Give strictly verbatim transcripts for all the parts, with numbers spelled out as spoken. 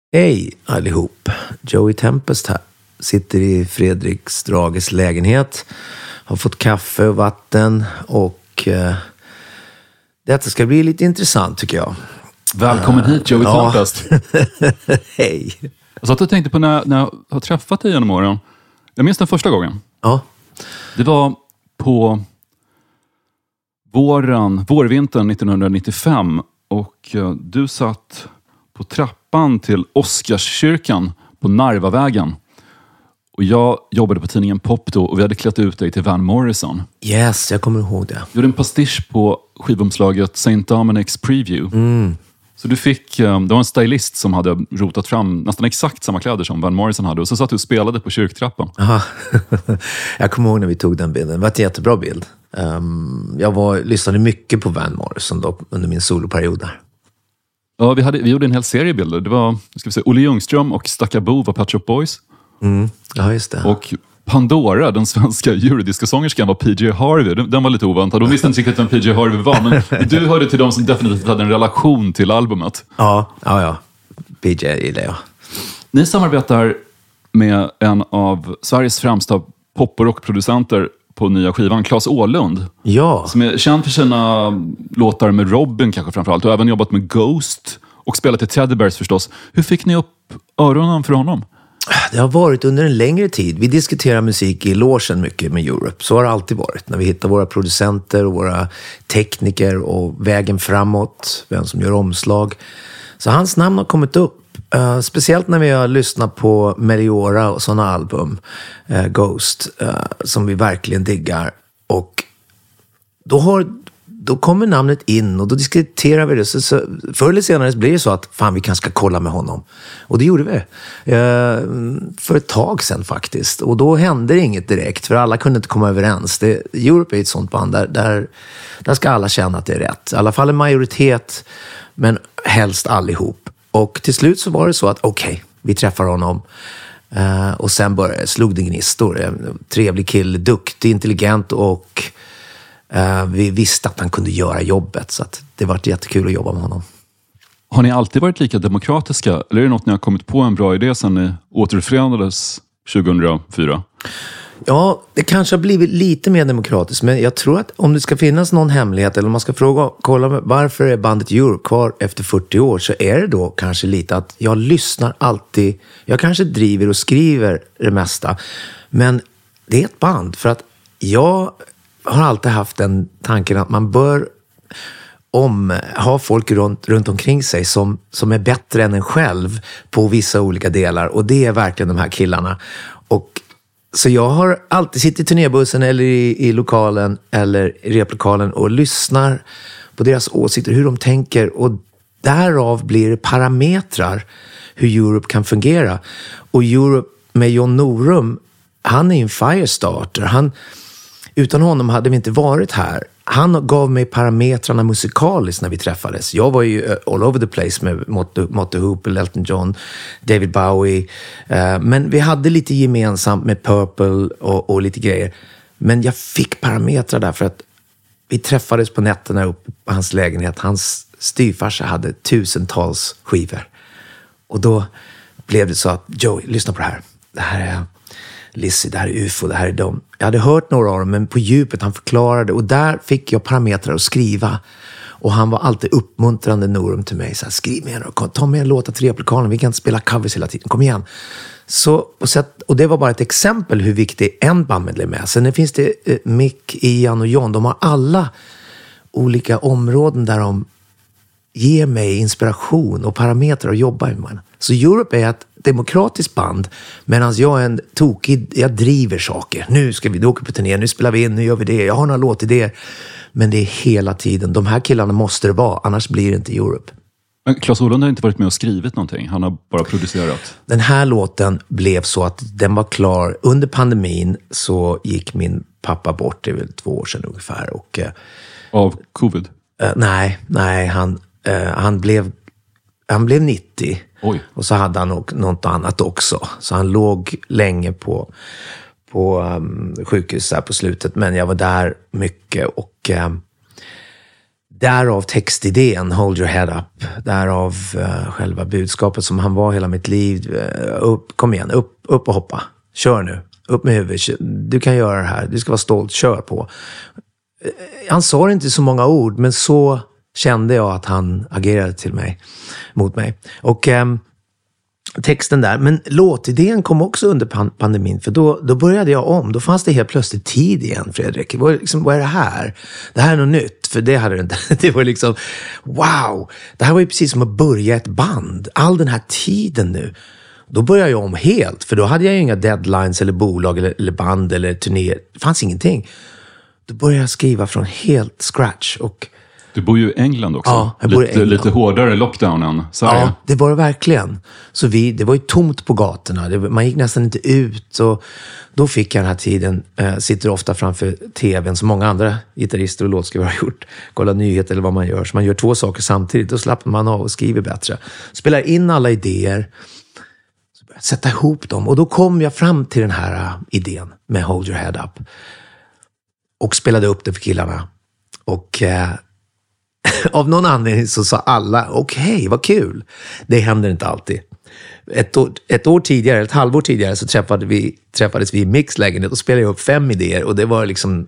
Hej allihop, Joey Tempest här. Sitter i Fredrik Strages lägenhet. Har fått kaffe och vatten och eh, detta ska bli lite intressant tycker jag. Välkommen uh, hit Joey ja. Tempest. Hej. Jag satt och tänkte på när, när jag har träffat dig genom åren. Jag minns den första gången. Ja. Det var på våren, vårvintern nittonhundranittiofem och uh, du satt på trappan till Oscarskyrkan på Narvavägen. Och jag jobbade på tidningen Pop då och vi hade klätt ut dig till Van Morrison. Yes, jag kommer ihåg det. Du gjorde en pastisch på skivomslaget Saint Dominic's Preview. Mm. Så du fick, det var en stylist som hade rotat fram nästan exakt samma kläder som Van Morrison hade. Och så satt du och spelade på kyrktrappan. Aha. Jag kommer ihåg när vi tog den bilden. Det var en jättebra bild. Um, jag var, lyssnade mycket på Van Morrison då, under min soloperiod där. Ja, vi, hade, vi gjorde en hel serie bilder. Det var ska vi säga, Olle Ljungström och Stackabo var Pet Shop Boys. Mm. Ja, just det. Och Pandora, den svenska eurodisco-sångerskan, var P J Harvey. Den var lite oväntad. De visste inte riktigt vem P J Harvey var, men du hörde till dem som definitivt hade en relation till albumet. Ja, ja, ja. P J gillar jag. Ni samarbetar med en av Sveriges främsta pop- och rockproducenter på nya skivan, Claes Åhlund. Ja. Som är känd för sina låtar med Robin kanske framförallt. Och även jobbat med Ghost och spelat i Teddy Bears förstås. Hur fick ni upp öronen för honom? Det har varit under en längre tid. Vi diskuterar musik i logen mycket med Europe. Så har det alltid varit. När vi hittar våra producenter och våra tekniker och vägen framåt. Vem som gör omslag. Så hans namn har kommit upp. Uh, speciellt när vi har lyssnat på Meliora och sådana album. Uh, Ghost. Uh, som vi verkligen diggar. Och då har... Då kommer namnet in och då diskuterar vi det. Så, så, förr eller senare blir det så att fan, vi kanske ska kolla med honom. Och det gjorde vi. Eh, för ett tag sedan faktiskt. Och då hände det inget direkt. För alla kunde inte komma överens. Det, Europe är ett sånt band där, där, där ska alla känna att det är rätt. I alla fall en majoritet. Men helst allihop. Och till slut så var det så att okej, okay, vi träffar honom. Eh, och sen började, slog det gnistor. En trevlig kille, duktig, intelligent och... Uh, vi visste att han kunde göra jobbet, så att det var jättekul att jobba med honom. Har ni alltid varit lika demokratiska? Eller är det något ni har kommit på en bra idé sedan ni återförenades tjugohundrafyra? Ja, det kanske har blivit lite mer demokratiskt, men jag tror att om det ska finnas någon hemlighet eller om man ska fråga, kolla varför är bandet Europe kvar efter fyrtio år, så är det då kanske lite att jag lyssnar alltid, jag kanske driver och skriver det mesta, men det är ett band för att jag har alltid haft den tanken att man bör om, ha folk runt, runt omkring sig som, som är bättre än en själv på vissa olika delar. Och det är verkligen de här killarna. Och, så jag har alltid suttit i turnébussen eller i, i lokalen eller i replokalen och lyssnar på deras åsikter, hur de tänker. Och därav blir det parametrar hur Europe kan fungera. Och Europe med John Norum, han är en firestarter. Han... Utan honom hade vi inte varit här. Han gav mig parametrarna musikaliskt när vi träffades. Jag var ju all over the place med Motte Hoople, Elton John, David Bowie. Men vi hade lite gemensamt med Purple och, och lite grejer. Men jag fick parametrar där för att vi träffades på nätterna uppe på hans lägenhet. Hans styvfarsa hade tusentals skivor. Och då blev det så att, Joey, lyssna på det här. Det här är... Lizzie, det här är U F O, det här är dem. Jag hade hört några av dem, men på djupet han förklarade. Och där fick jag parametrar att skriva. Och han var alltid uppmuntrande Norum till mig. Så här, skriv med och ta med en låt till replokalen. Vi kan inte spela covers hela tiden. Kom igen. Så, och, så att, och det var bara ett exempel hur viktig en bandmedlem är. Sen finns det eh, Mick, Ian och John. De har alla olika områden där de ger mig inspiration och parametrar att jobba med. Så Europe är ett demokratiskt band, medan jag är en tokig, jag driver saker. Nu ska vi åka på turné, nu spelar vi in, nu gör vi det. Jag har några låtidéer. Men det är hela tiden. De här killarna måste det vara, annars blir det inte Europe. Men Claes Åhlund har inte varit med och skrivit någonting. Han har bara producerat. Den här låten blev så att den var klar. Under pandemin så gick min pappa bort, det är väl två år sedan ungefär. Och, eh, Av covid? Eh, nej, nej, han, eh, han, blev, han blev nittio. Oj. Och så hade han något annat också. Så han låg länge på, på um, sjukhus där på slutet. Men jag var där mycket och um, Därav textidén, Hold your head up. Därav uh, själva budskapet som han var hela mitt liv. Uh, upp, kom igen, upp, upp och hoppa. Kör nu, upp med huvudet. Du kan göra det här, du ska vara stolt, kör på. Uh, han sa inte så många ord, men så kände jag att han agerade till mig, mot mig. Och um, texten där, men låtidén kom också under pan- pandemin, för då, då började jag om. Då fanns det helt plötsligt tid igen, Fredrik. Vad, liksom, vad är det här? Det här är något nytt, för det hade det inte. Det var liksom, wow! Det här var ju precis som att börja ett band. All den här tiden nu. Då började jag om helt, för då hade jag ju inga deadlines eller bolag eller, eller band eller turnéer. Det fanns ingenting. Då började jag skriva från helt scratch och du bor ju i England också. Ja, jag bor i lite, England. lite hårdare lockdown än Sverige. Ja, det var det verkligen. Så vi, det var ju tomt på gatorna. Det, man gick nästan inte ut. Och då fick jag den här tiden, äh, sitter ofta framför tvn som många andra gitarrister och låtskrivare har gjort. Kolla nyheter eller vad man gör. Så man gör två saker samtidigt. Då slappnar man av och skriver bättre. Spelar in alla idéer. Sätta ihop dem. Och då kom jag fram till den här uh, idén med Hold your head up. Och spelade upp det för killarna. Och Uh, av någon anledning så sa alla, okej, okay, vad kul. Det händer inte alltid. Ett år, ett år tidigare, ett halvår tidigare så träffade vi, träffades vi i mixlägenhet och spelade upp fem idéer. Och det var liksom,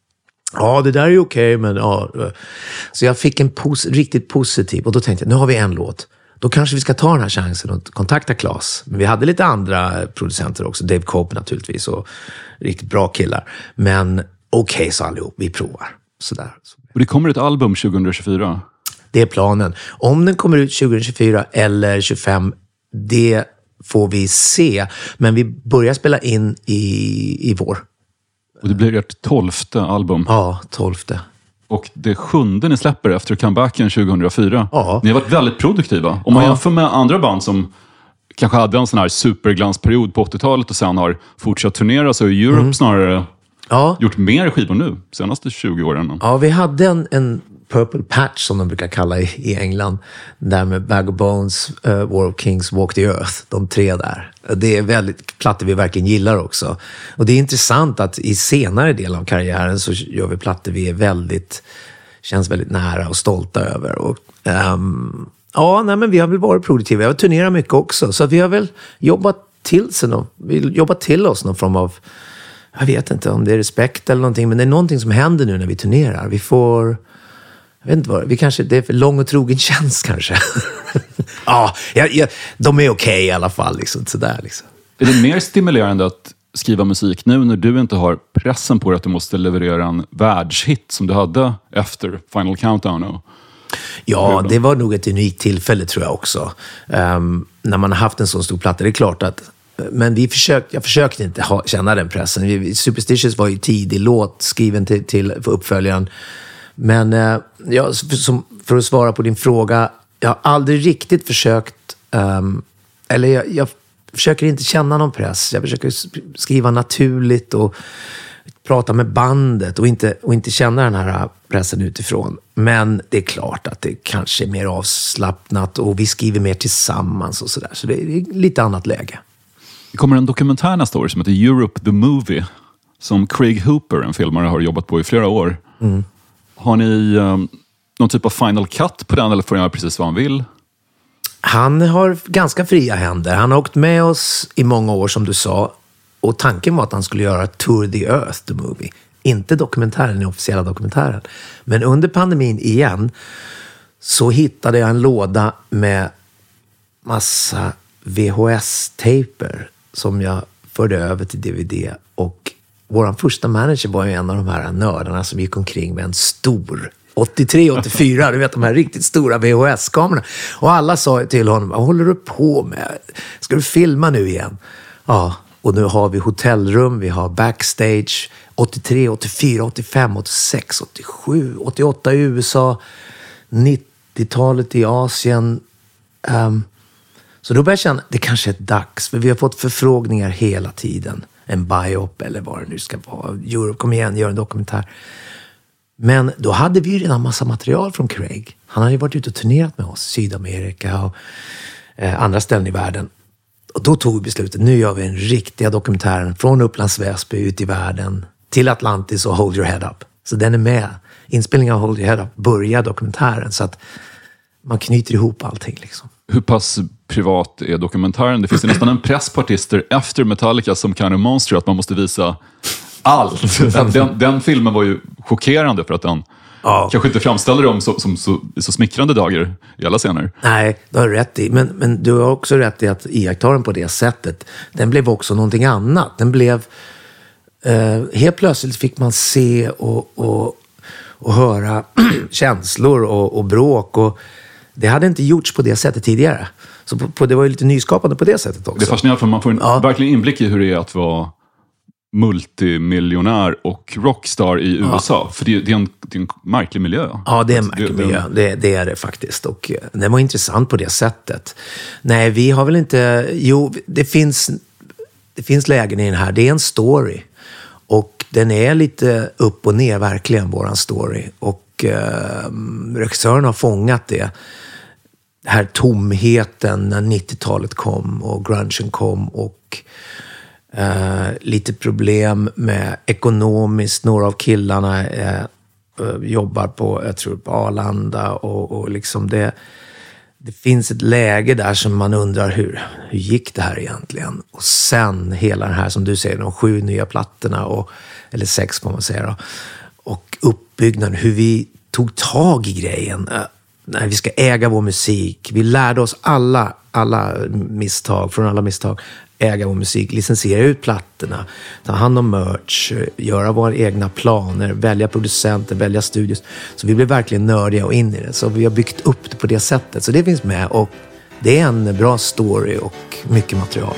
ja det där är ju okej, okay, men ja. Så jag fick en pos- riktigt positiv, och då tänkte jag, nu har vi en låt. Då kanske vi ska ta den här chansen och kontakta Claes. Men vi hade lite andra producenter också, Dave Cope naturligtvis, och riktigt bra killar. Men okej, okay, sa allihop, vi provar. Sådär. Och det kommer ett album tjugohundratjugofyra? Det är planen. Om den kommer ut tjugohundratjugofyra eller tjugofem, det får vi se. Men vi börjar spela in i, i vår. Och det blir ert tolfte album? Ja, tolfte. Och det sjunde ni släpper efter comebacken tjugohundrafyra. Ja. Ni har varit väldigt produktiva. Om man ja. jämför med andra band som kanske hade en sån här superglansperiod på åttiotalet och sen har fortsatt turnera, så är Europe mm. snarare ja. gjort mer skivor nu, senaste tjugo åren. Ja, vi hade en, en Purple Patch som de brukar kalla i, i England. Där med Bag of Bones, uh, War of Kings, Walk the Earth. De tre där. Det är väldigt plattor vi verkligen gillar också. Och det är intressant att i senare del av karriären så gör vi plattor vi är väldigt, känns väldigt nära och stolta över. Och, um, ja, nej, men vi har väl varit produktiva. Vi har turnerat mycket också. Så vi har väl jobbat till, sig någon, vi jobbat till oss någon form av, jag vet inte om det är respekt eller någonting, men det är någonting som händer nu när vi turnerar. Vi får, jag vet inte vad, vi kanske, det är för lång och trogen tjänst kanske. Ja, jag, jag, de är okej okay i alla fall. Liksom, sådär, liksom. Är det mer stimulerande att skriva musik nu när du inte har pressen på dig att du måste leverera en världshit som du hade efter Final Countdown? Och ja, det var nog ett unikt tillfälle tror jag också. Um, när man har haft en sån stor platta, det är klart att, men vi försökte, jag försökte inte ha, känna den pressen. Vi, Superstitious var ju tidig låt skriven till, till för uppföljaren. Men uh, ja, som, för att svara på din fråga, jag har aldrig riktigt försökt, um, eller jag, jag försöker inte känna någon press. Jag försöker skriva naturligt och prata med bandet och inte, och inte känna den här pressen utifrån. Men det är klart att det kanske är mer avslappnat och vi skriver mer tillsammans och sådär. Så det är lite annat läge. Det kommer en dokumentär nästa år som heter Europe the Movie, som Craig Hooper, en filmare, har jobbat på i flera år. Mm. Har ni um, någon typ av final cut på den, eller får jag göra precis vad han vill? Han har ganska fria händer. Han har åkt med oss i många år som du sa. Och tanken var att han skulle göra Tour the Earth, the movie. Inte dokumentären, den officiella dokumentären. Men under pandemin igen så hittade jag en låda med massa V H S-taper som jag förde över till D V D. Och vår första manager var ju en av de här nördarna som gick omkring med en stor åttiotre åttiofyra, du vet de här riktigt stora V H S-kamerorna. Och alla sa till honom, vad håller du på med? Ska du filma nu igen? Ja, och nu har vi hotellrum, vi har backstage, åttiotre, åttiofyra, åttiofem, åttiosex, åttiosju, åttioåtta i U S A, nittiotalet i Asien. Um, så då började jag känna, det kanske är dags, för vi har fått förfrågningar hela tiden. En biop eller vad det nu ska vara. Europe, kom igen, gör en dokumentär. Men då hade vi ju redan massa material från Craig. Han hade ju varit ute och turnerat med oss, Sydamerika och eh, andra ställen i världen. Och då tog vi beslutet, nu gör vi en riktiga dokumentären från Upplands Väsby ut i världen till Atlantis och Hold Your Head Up. Så den är med inspelningen av Hold Your Head Up börjar dokumentären. Så att man knyter ihop allting liksom. Hur pass privat är dokumentären? Det finns ju nästan en press på artister efter Metallica som Kind of Monster att man måste visa allt. Den, den, den filmen var ju chockerande för att den ja. kanske inte framställer dem som, som så, så smickrande dagar i alla scener. Nej, du har rätt i. Men, men du har också rätt i att iaktta den på det sättet. Den blev också någonting annat. Den blev... Eh, helt plötsligt fick man se och, och, och höra känslor och, och bråk. Och det hade inte gjorts på det sättet tidigare. Så på, på, det var ju lite nyskapande på det sättet också. Det är fascinerande för man får en ja. verkligen inblick i hur det är att vara multimiljonär och rockstar i U S A. Ja. För det, det, är en, det är en märklig miljö. Ja, det är en märklig det, miljö. Det, det är det faktiskt. Och det var intressant på det sättet. Nej, vi har väl inte... Jo, det finns, det finns lägen i den här. Det är en story. Och den är lite upp och ner, verkligen, våran story. Och eh, regissören har fångat det. Den här tomheten när nittiotalet kom och grungen kom och eh, lite problem med ekonomiskt. Några av killarna eh, jobbar på, jag tror, på Arlanda och, och liksom det, det finns ett läge där som man undrar hur, hur gick det här egentligen? Och sen hela den här, som du säger, de sju nya plattorna, och, eller sex får man säga då, och uppbyggnaden, hur vi tog tag i grejen. Nej, vi ska äga vår musik. Vi lärde oss alla, alla misstag, från alla misstag, äga vår musik, licensiera ut plattorna, ta hand om merch, göra våra egna planer, välja producenter, välja studios. Så vi blev verkligen nördiga och in i det. Så vi har byggt upp det på det sättet. Så det finns med, och det är en bra story och mycket material.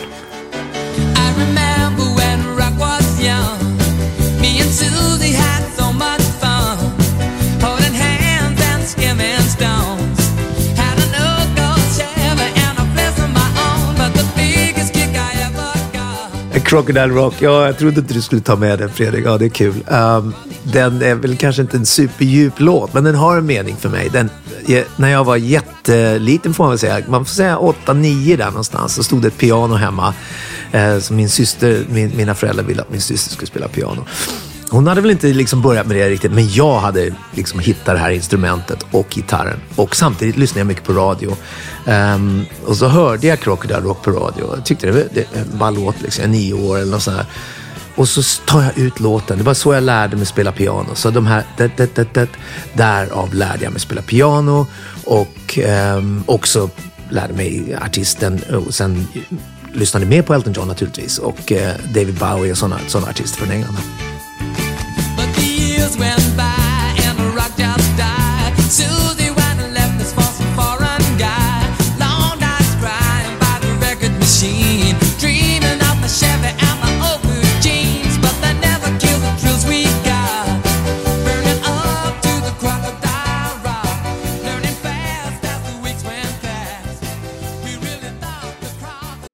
I remember when rock was young. Me and Susie had so much fun. Holding hands and skimming stones. Had an old gold Chevy and a place of my own. But the biggest kick I ever got. Crocodile Rock, ja, jag trodde inte du skulle ta med den, Fredrik. Ja, det är kul. Um, den är väl kanske inte en superdjup låt, men den har en mening för mig. Den, när jag var jätteliten, får man väl säga, man får säga åtta nio där någonstans, så stod det ett piano hemma. Eh, som min syster, min, mina föräldrar ville att min syster skulle spela piano. Hon hade väl inte liksom börjat med det riktigt, men jag hade liksom hittat det här instrumentet och gitarren. Och samtidigt lyssnade jag mycket på radio. Um, och så hörde jag Crocodile Rock på radio. Jag tyckte det var, det var en låt, liksom, jag är nio år eller något sånt här. Och så tar jag ut låten. Det var så jag lärde mig spela piano. Så de här, det, det, det, det, därav lärde jag mig spela piano. Och um, också lärde mig artisten. Och sen lyssnade mer på Elton John naturligtvis. Och uh, David Bowie och sådana, sådana artister från England. But the years went by and the rock just died. Susie went and left this for some foreign guy. Long nights crying by the record machine. Dreaming of the Chevy and the old blue jeans. But they never killed the thrills we got. Burning up to the Crocodile Rock. Learning fast as the weeks went past. We really thought the crowd.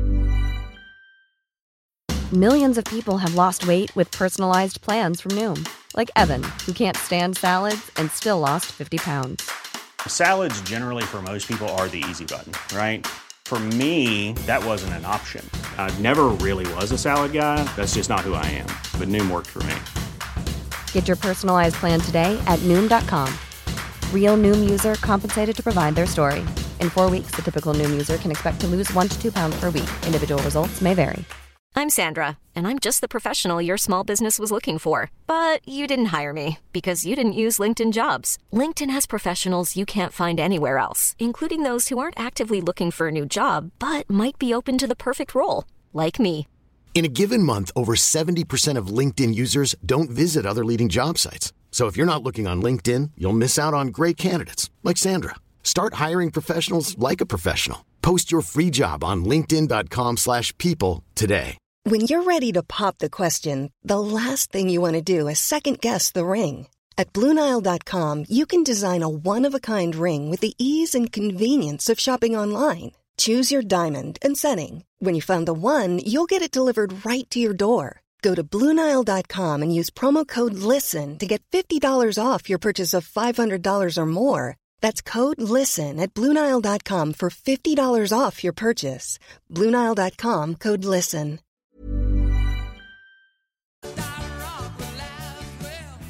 Millions of people have lost weight with personalized plans from Noom. Like Evan, who can't stand salads and still lost fifty pounds. Salads generally for most people are the easy button, right? For me, that wasn't an option. I never really was a salad guy. That's just not who I am. But Noom worked for me. Get your personalized plan today at Noom dot com. Real Noom user compensated to provide their story. In four weeks, the typical Noom user can expect to lose one to two pounds per week. Individual results may vary. I'm Sandra, and I'm just the professional your small business was looking for. But you didn't hire me because you didn't use LinkedIn Jobs. LinkedIn has professionals you can't find anywhere else, including those who aren't actively looking for a new job, but might be open to the perfect role, like me. In a given month, over seventy percent of LinkedIn users don't visit other leading job sites. So if you're not looking on LinkedIn, you'll miss out on great candidates, like Sandra. Start hiring professionals like a professional. Post your free job on linkedin dot com slash people today. When you're ready to pop the question, the last thing you want to do is second-guess the ring. At Blue Nile dot com, you can design a one-of-a-kind ring with the ease and convenience of shopping online. Choose your diamond and setting. When you find the one, you'll get it delivered right to your door. Go to Blue Nile dot com and use promo code LISTEN to get fifty dollars off your purchase of five hundred dollars or more. That's code LISTEN at Blue Nile dot com for fifty dollars off your purchase. Blue Nile dot com, code LISTEN.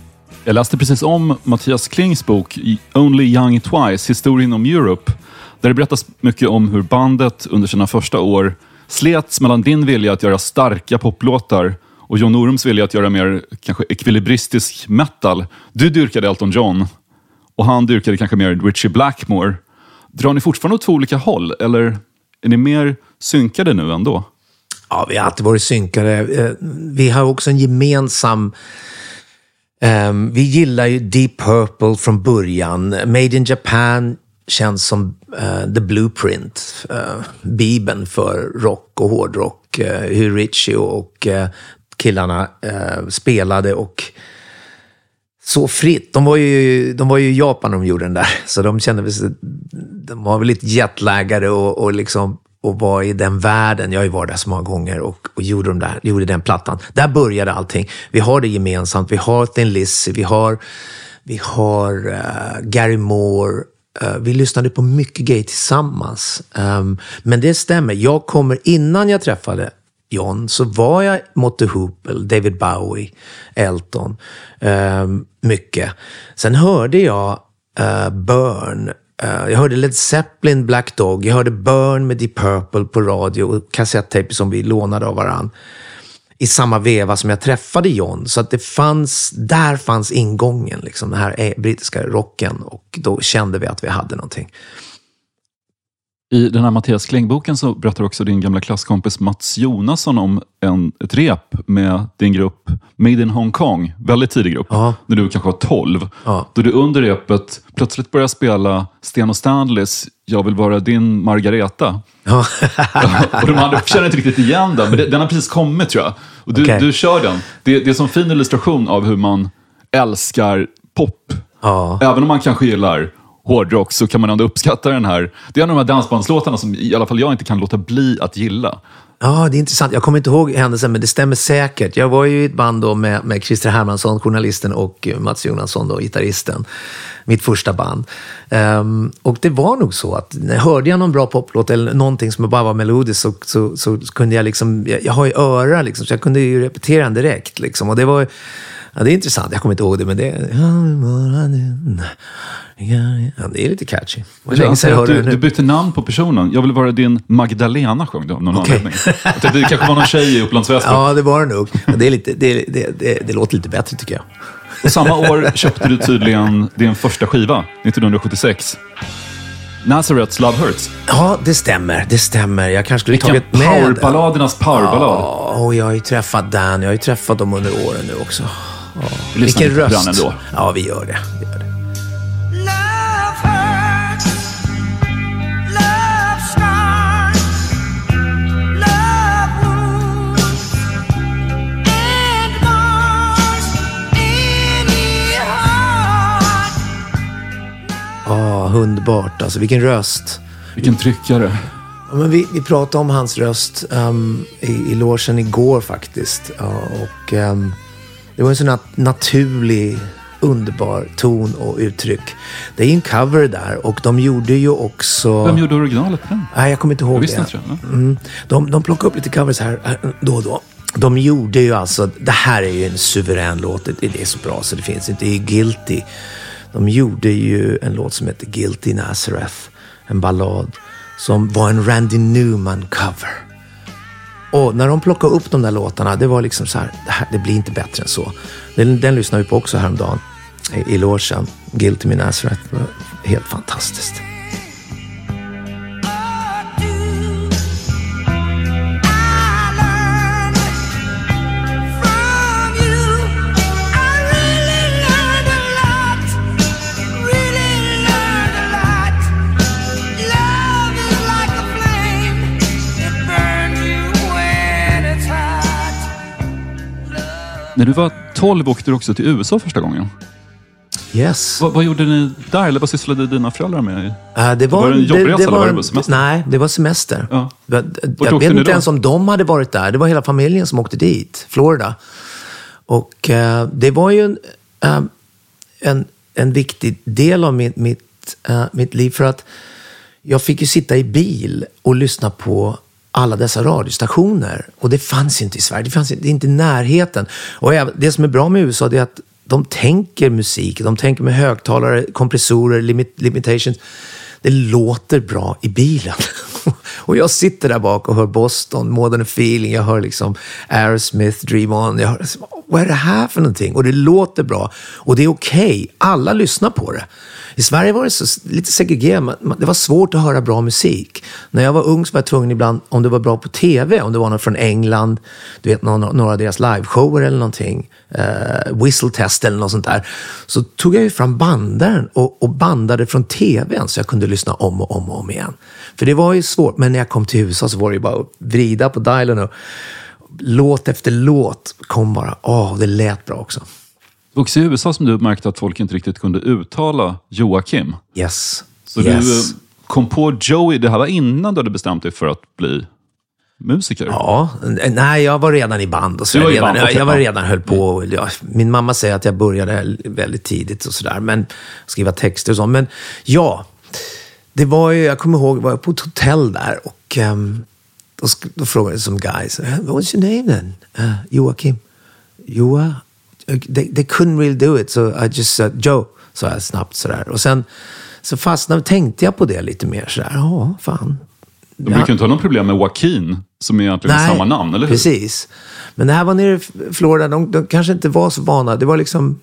Jag läste precis om Mattias Klings bok Only Young Twice, historien om Europe. Där det berättas mycket om hur bandet under sina första år slets mellan din vilja att göra starka poplåtar och John Norums vilja att göra mer kanske ekvilibristisk metal. Du dyrkade Elton John och han dyrkade kanske mer Ritchie Blackmore. Drar ni fortfarande åt två olika håll eller är ni mer synkade nu ändå? Ja, vi har alltid varit synkade. Vi har också en gemensam... Um, vi gillar ju Deep Purple från början. Made in Japan känns som uh, the blueprint. Uh, Bibeln för rock och hårdrock. Uh, hur Ritchie och uh, killarna uh, spelade och så fritt. De var ju, de var ju i Japan när de gjorde den där. Så de kände väl, de var väl lite jetlaggade och, och liksom och var i den världen. Jag har ju varit där så många gånger och, och gjorde, de där, gjorde den plattan. Där började allting. Vi har det gemensamt. Vi har Thin Lizzy, vi har, vi har uh, Gary Moore. Uh, vi lyssnade på mycket gay tillsammans. Um, men det stämmer. Jag kommer, innan jag träffade John, så var jag mot The Hoople, David Bowie, Elton. Um, mycket. Sen hörde jag uh, Burn. Uh, jag hörde Led Zeppelin, Black Dog. Jag hörde Burn med Deep Purple på radio och kassettejp som vi lånade av varann i samma veva som jag träffade John. Så att det fanns, där fanns ingången, liksom, den här brittiska rocken, och då kände vi att vi hade någonting. I den här Mattias Kling-boken så berättar också din gamla klasskompis Mats Jonasson om en, ett rep med din grupp Made in Hong Kong, väldigt tidig grupp, ja. När du kanske var tolv. Ja. Då du under repet plötsligt började spela Sten och Stanleys Jag vill vara din Margareta. Ja. Och de andra känner inte riktigt igen den, men det, den har precis kommit, tror jag. Och du, okay. du kör den. Det, det är som en fin illustration av hur man älskar pop. Ja. Även om man kanske gillar hårdrock så kan man ändå uppskatta den här. Det är en av de här dansbandslåtarna som i alla fall jag inte kan låta bli att gilla. Ja, det är intressant. Jag kommer inte ihåg händelsen, men det stämmer säkert. Jag var ju i ett band då med, med Christer Hermansson, journalisten, och Mats Jonasson, då, gitarristen. Mitt första band. Um, och det var nog så att när jag hörde jag någon bra poplåt eller någonting som bara var melodiskt, så, så, så kunde jag liksom, jag, jag har ju öra liksom, så jag kunde ju repetera den direkt liksom. Och det var, ja, det är intressant. Jag kommer inte ihåg det, men det ja, det är lite catchy. Det är du, du bytte namn på personen. Jag vill vara din Magdalena, sjöng du av någon okay. anledning. Det kanske var någon tjej i Upplands Väsby. Ja, det var det nog. Det, är lite, det, det, det, det låter lite bättre, tycker jag. Samma år köpte du tydligen din första skiva, nittonhundrasjuttiosex. Nazareth's Love Hurts. Ja, det stämmer. Det stämmer. Jag kanske skulle Vilken tagit med powerballadernas powerballad. Ja, och jag har ju träffat Dan. Jag har ju träffat dem under åren nu också. Ja. Vilken röst. Ändå. Ja, vi gör det. Vi gör det. Ja, oh, underbart. Alltså, vilken röst. Vilken tryckare. Ja, men vi, vi pratade om hans röst um, i, i logen igår faktiskt. Ja, och um, det var en sån nat- naturlig, underbar ton och uttryck. Det är en cover där, och de gjorde ju också... Vem gjorde originalet på den? Nej, jag kommer inte ihåg jag visste det. Inte, ja. mm. de, de plockade upp lite covers här då och då. De gjorde ju alltså... Det här är ju en suverän låt. Det är så bra så det finns inte. Det är Guilty. De gjorde ju en låt som heter Guilty Nazareth. En ballad som var en Randy Newman-cover. Och när de plockade upp de där låtarna, det var liksom så här, det, här, det blir inte bättre än så. Den, den lyssnade vi på också häromdagen i, i logen. Guilty med Nazareth. Helt fantastiskt. När du var tolv åkte du också till U S A första gången. Yes. Va, vad gjorde ni där? Eller vad sysslade dina föräldrar med? Uh, det var, var det en jobbresa det, det var, eller var det semester? Nej, det var semester. Ja. Jag, jag vet inte ens om de hade varit där. Det var hela familjen som åkte dit. Florida. Och uh, det var ju en, uh, en, en viktig del av mitt, mitt, uh, mitt liv. För att jag fick ju sitta i bil och lyssna på alla dessa radiostationer. Och det fanns inte i Sverige. Det fanns inte, det är inte i närheten. Och det som är bra med U S A är att de tänker musik, de tänker med högtalare, kompressorer, limit, limitations. Det låter bra i bilen. Och jag sitter där bak och hör Boston, More Than A Feeling, jag hör liksom Aerosmith, Dream On, jag hör, vad är det här för någonting? Och det låter bra, och det är okej. Okay. Alla lyssnar på det. I Sverige var det så, lite segregerat. Det var svårt att höra bra musik. När jag var ung så var jag tvungen ibland, om det var bra på tv, om det var någon från England, du vet, någon, några av deras liveshower eller någonting, uh, Whistle Test eller något sånt där, så tog jag ju fram bandaren och, och bandade från tvn så jag kunde lyssna om och om och om igen. För det var ju svårt, men när jag kom till U S A så var det ju bara att vrida på dialen och låt efter låt kom bara, åh, det lät bra också. Också i U S A som du märkte att folk inte riktigt kunde uttala Joakim. Yes. Så yes. du kom på Joey, det här var innan du hade bestämt dig för att bli musiker? Ja, nej, jag var redan i band och så. Du var i redan, band, jag, okay. jag var redan höll på. Ja, min mamma säger att jag började väldigt tidigt och sådär, men skriva texter och så. Men ja, det var ju, jag kommer ihåg, jag var på ett hotell där och um, då, då frågade jag som guys, what's your name then? Uh, Joakim. Joa? They, they couldn't really do it, so I just said Joe, så jag snabbt sådär. Och sen så fastnade, tänkte jag på det lite mer sådär, ja, fan. De brukar ju inte ha någon problem med Joaquin, som är egentligen Nej, samma namn, eller hur? Precis. Men det här var nere i Florida, de, de kanske inte var så vana. Det var liksom,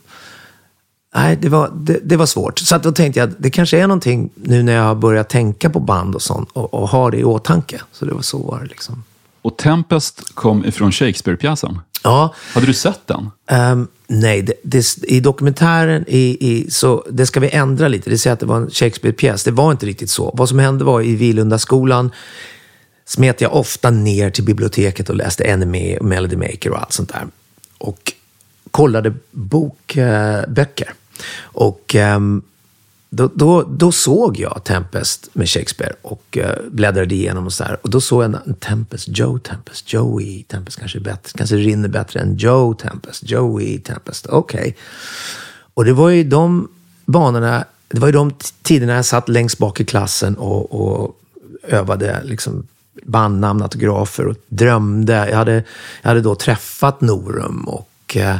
nej, det var, det, det var svårt. Så att då tänkte jag, det kanske är någonting nu när jag har börjat tänka på band och sånt, och, och ha det i åtanke. Så det var så var det liksom. Och Tempest kom ifrån Shakespeare-pjäsen. Ja. Hade du sett den? Um, nej, det, det, i dokumentären i, i, så det ska vi ändra lite. Det säger att det var en Shakespeare-pjäs. Det var inte riktigt så. Vad som hände var i Vilundaskolan smet jag ofta ner till biblioteket och läste N M E och Melody Maker och allt sånt där. Och kollade bokböcker. Uh, och um, Då, då, då såg jag Tempest med Shakespeare och uh, bläddrade igenom och så här. Och då såg jag en Tempest, Joe Tempest, Joey Tempest kanske är bättre, kanske rinner bättre än Joe Tempest, Joey Tempest, okej. Okay. Och det var ju de banorna, det var ju de tiderna jag satt längst bak i klassen och, och övade liksom bandnamn, autografer och drömde. Jag hade, jag hade då träffat Norum och uh,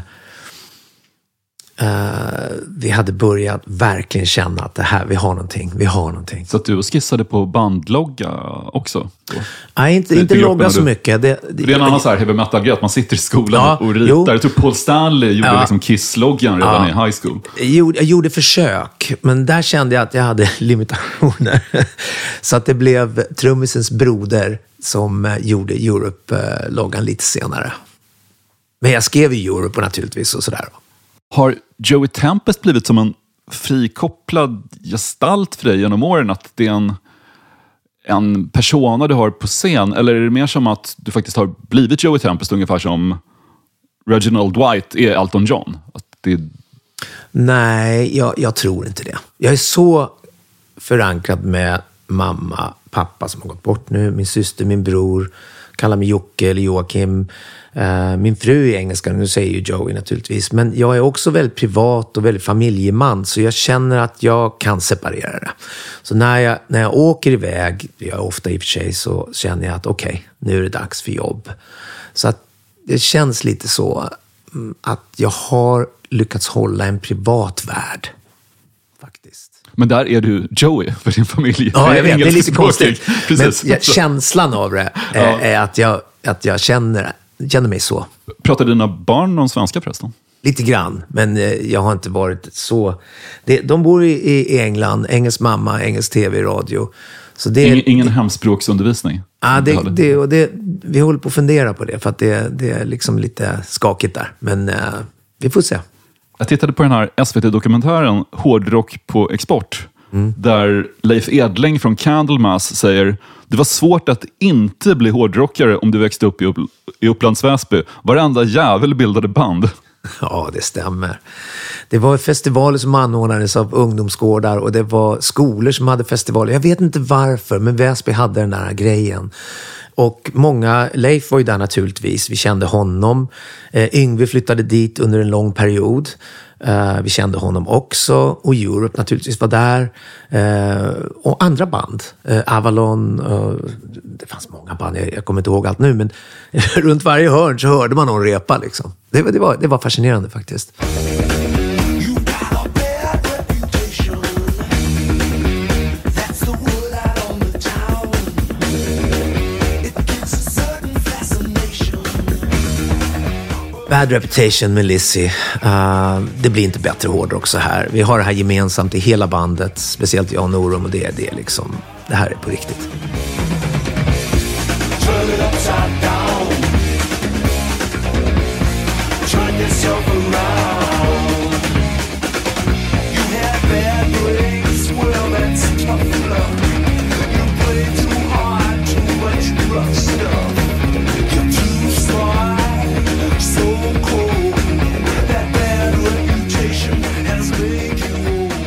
Uh, vi hade börjat verkligen känna att det här, vi har någonting, vi har någonting. Så att du skissade på bandlogga också? Då? Nej, inte, inte logga så du... mycket. Det, det, det är en annan så här heavy metal-grej, att man sitter i skolan ja, och ritar. Jo. Jag tror Paul Stanley gjorde ja. liksom Kiss-loggan redan ja. i high school. Jag gjorde, jag gjorde försök, men där kände jag att jag hade limitationer. Så att det blev trummisens broder som gjorde Europe-loggan lite senare. Men jag skrev i Europe naturligtvis och sådär. Har Joey Tempest blivit som en frikopplad gestalt för dig genom åren? Att det är en, en persona du har på scen? Eller är det mer som att du faktiskt har blivit Joey Tempest ungefär som Reginald Dwight är Elton John? Att det... Nej, jag, jag tror inte det. Jag är så förankrad med mamma, pappa som har gått bort nu, min syster, min bror, kallar mig Jocke eller Joakim. Uh, min fru är engelska, nu säger ju Joey naturligtvis. Men jag är också väldigt privat och väldigt familjeman, så jag känner att jag kan separera det. Så när jag, när jag åker iväg, jag är ofta i och för sig, så känner jag att okej, okay, nu är det dags för jobb. Så att det känns lite så att jag har lyckats hålla en privat värld. Faktiskt. Men där är du Joey för din familj. Ja, jag vet, det är lite konstigt. Men jag, känslan av det är, ja. är att, jag, att jag känner, känner mig så. Pratar dina barn om svenska förresten? Lite grann, men jag har inte varit så... Det, de bor i, i England, engelsk mamma, engelsk tv, radio. Så det, ingen ingen hemspråksundervisning? Ja, det, det, och det, vi håller på att fundera på det, för att det, det är liksom lite skakigt där. Men uh, vi får se. Jag tittade på den här S V T-dokumentären Hårdrock på export. Mm. Där Leif Edling från Candlemass säger: det var svårt att inte bli hårdrockare om du växte upp i, upp, i Upplands Väsby. Varenda jävel bildade band. Ja, det stämmer. Det var festivaler som anordnades av ungdomsgårdar och det var skolor som hade festivaler. Jag vet inte varför, men Väsby hade den där grejen. Och många, Leif var ju där naturligtvis, vi kände honom. Eh, Yngve flyttade dit under en lång period. Eh, vi kände honom också. Och Europe naturligtvis var där. Eh, och andra band. Eh, Avalon. Eh, det fanns många band, jag, jag kommer inte ihåg allt nu. Men runt varje hörn så hörde man någon repa liksom. Det, det, var, det var fascinerande faktiskt. Bad Reputation med Lizzy. Uh, det blir inte bättre hårdrock så här. Vi har det här gemensamt i hela bandet, speciellt jag och Norum, och det är det liksom. Det här är på riktigt. Turn it upside down. Turn yourself around. You have bad breaks, well that's tough love. You play too hard, too much rough stuff. You're too sly, so cold. That bad reputation has made you old.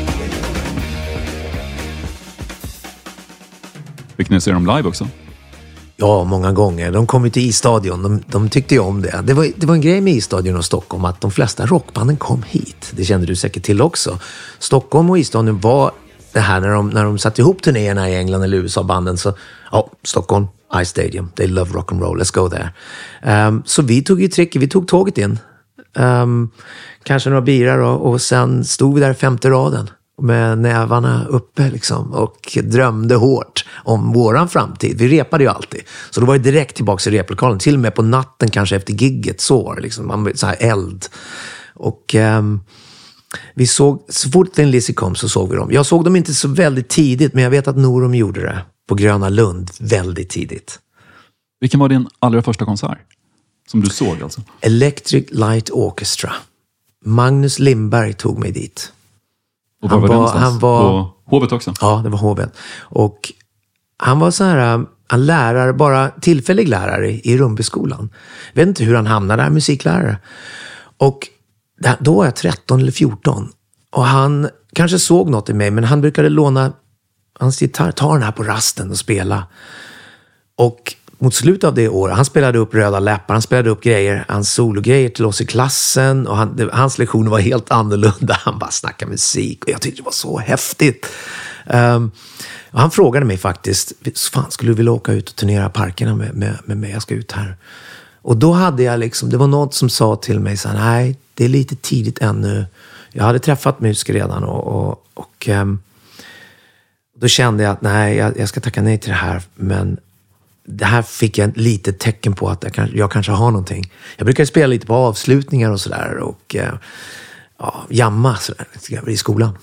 Fick ni se dem live också? Ja, många gånger. De kom ju till I-stadion. De, de tyckte ju om det. Det var, det var en grej med I-stadion och Stockholm att de flesta rockbanden kom hit. Det kände du säkert till också. Stockholm och I-stadion var det här när de, när de satte ihop turnéerna i England eller U S A-banden. Så, ja, Stockholm, I-stadium. They love rock and roll. Let's go there. Um, så vi tog ju tricket. Vi tog tåget in. Um, kanske några birar och, och sen stod vi där i femte raden. Med nävarna uppe liksom och drömde hårt om våran framtid. Vi repade ju alltid. Så då var det direkt tillbaka i replokalen. Till och med på natten kanske efter gigget så var det liksom. Man, så här eld. Och um, vi såg, så fort Thin Lizzy kom så såg vi dem. Jag såg dem inte så väldigt tidigt, men jag vet att Norum gjorde det på Gröna Lund väldigt tidigt. Vilken var din allra första konsert? Som du såg alltså? Electric Light Orchestra. Magnus Lindberg tog mig dit. Och var han, var var, han var på Hovet också? Ja, det var Hovet. Och han var så här, en lärare, bara tillfällig lärare i Rumbyskolan. Jag vet inte hur han hamnade där, musiklärare. Och då var jag tretton eller fjorton. Och han kanske såg något i mig, men han brukade låna hans gitarr, ta den här på rasten och spela. Och mot slutet av det året, han spelade upp Röda läppar, han spelade upp grejer, hans sologrejer till oss i klassen, och han, det, hans lektioner var helt annorlunda. Han bara snackade musik och jag tyckte det var så häftigt. Um, och han frågade mig faktiskt, fan, skulle du vilja åka ut och turnera parkerna med, med, med mig? Jag ska ut här. Och då hade jag liksom, det var något som sa till mig så här, nej, det är lite tidigt ännu. Jag hade träffat musiker redan och, och, och um, då kände jag att nej, jag, jag ska tacka nej till det här, men det här fick jag lite tecken på att jag, kan, jag kanske har någonting. Jag brukar spela lite på avslutningar och sådär och eh, ja, jamma sådär i skolan.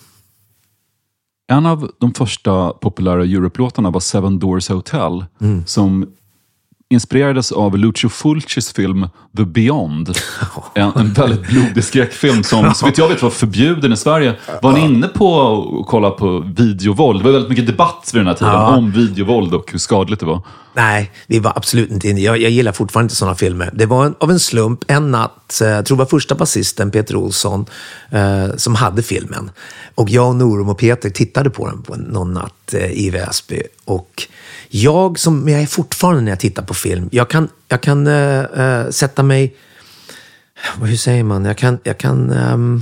En av de första populära Europe-låtarna var Seven Doors Hotel mm. som inspirerades av Lucio Fulcis film The Beyond. En, en väldigt blodig skräckfilm som, så vitt jag vet, var förbjuden i Sverige. Var ni inne på att kolla på videovåld? Det var väldigt mycket debatt vid den här tiden ja. om videovåld och hur skadligt det var. Nej, vi var absolut inte inne. Jag, jag gillar fortfarande inte sådana filmer. Det var en, av en slump en natt, jag tror det var första basisten Peter Olsson eh, som hade filmen. Och jag och Norum och Peter tittade på den på någon natt eh, i Väsby. Och jag som jag är fortfarande när jag tittar på film, jag kan, jag kan äh, äh, sätta mig, hur säger man, jag kan, jag kan ähm,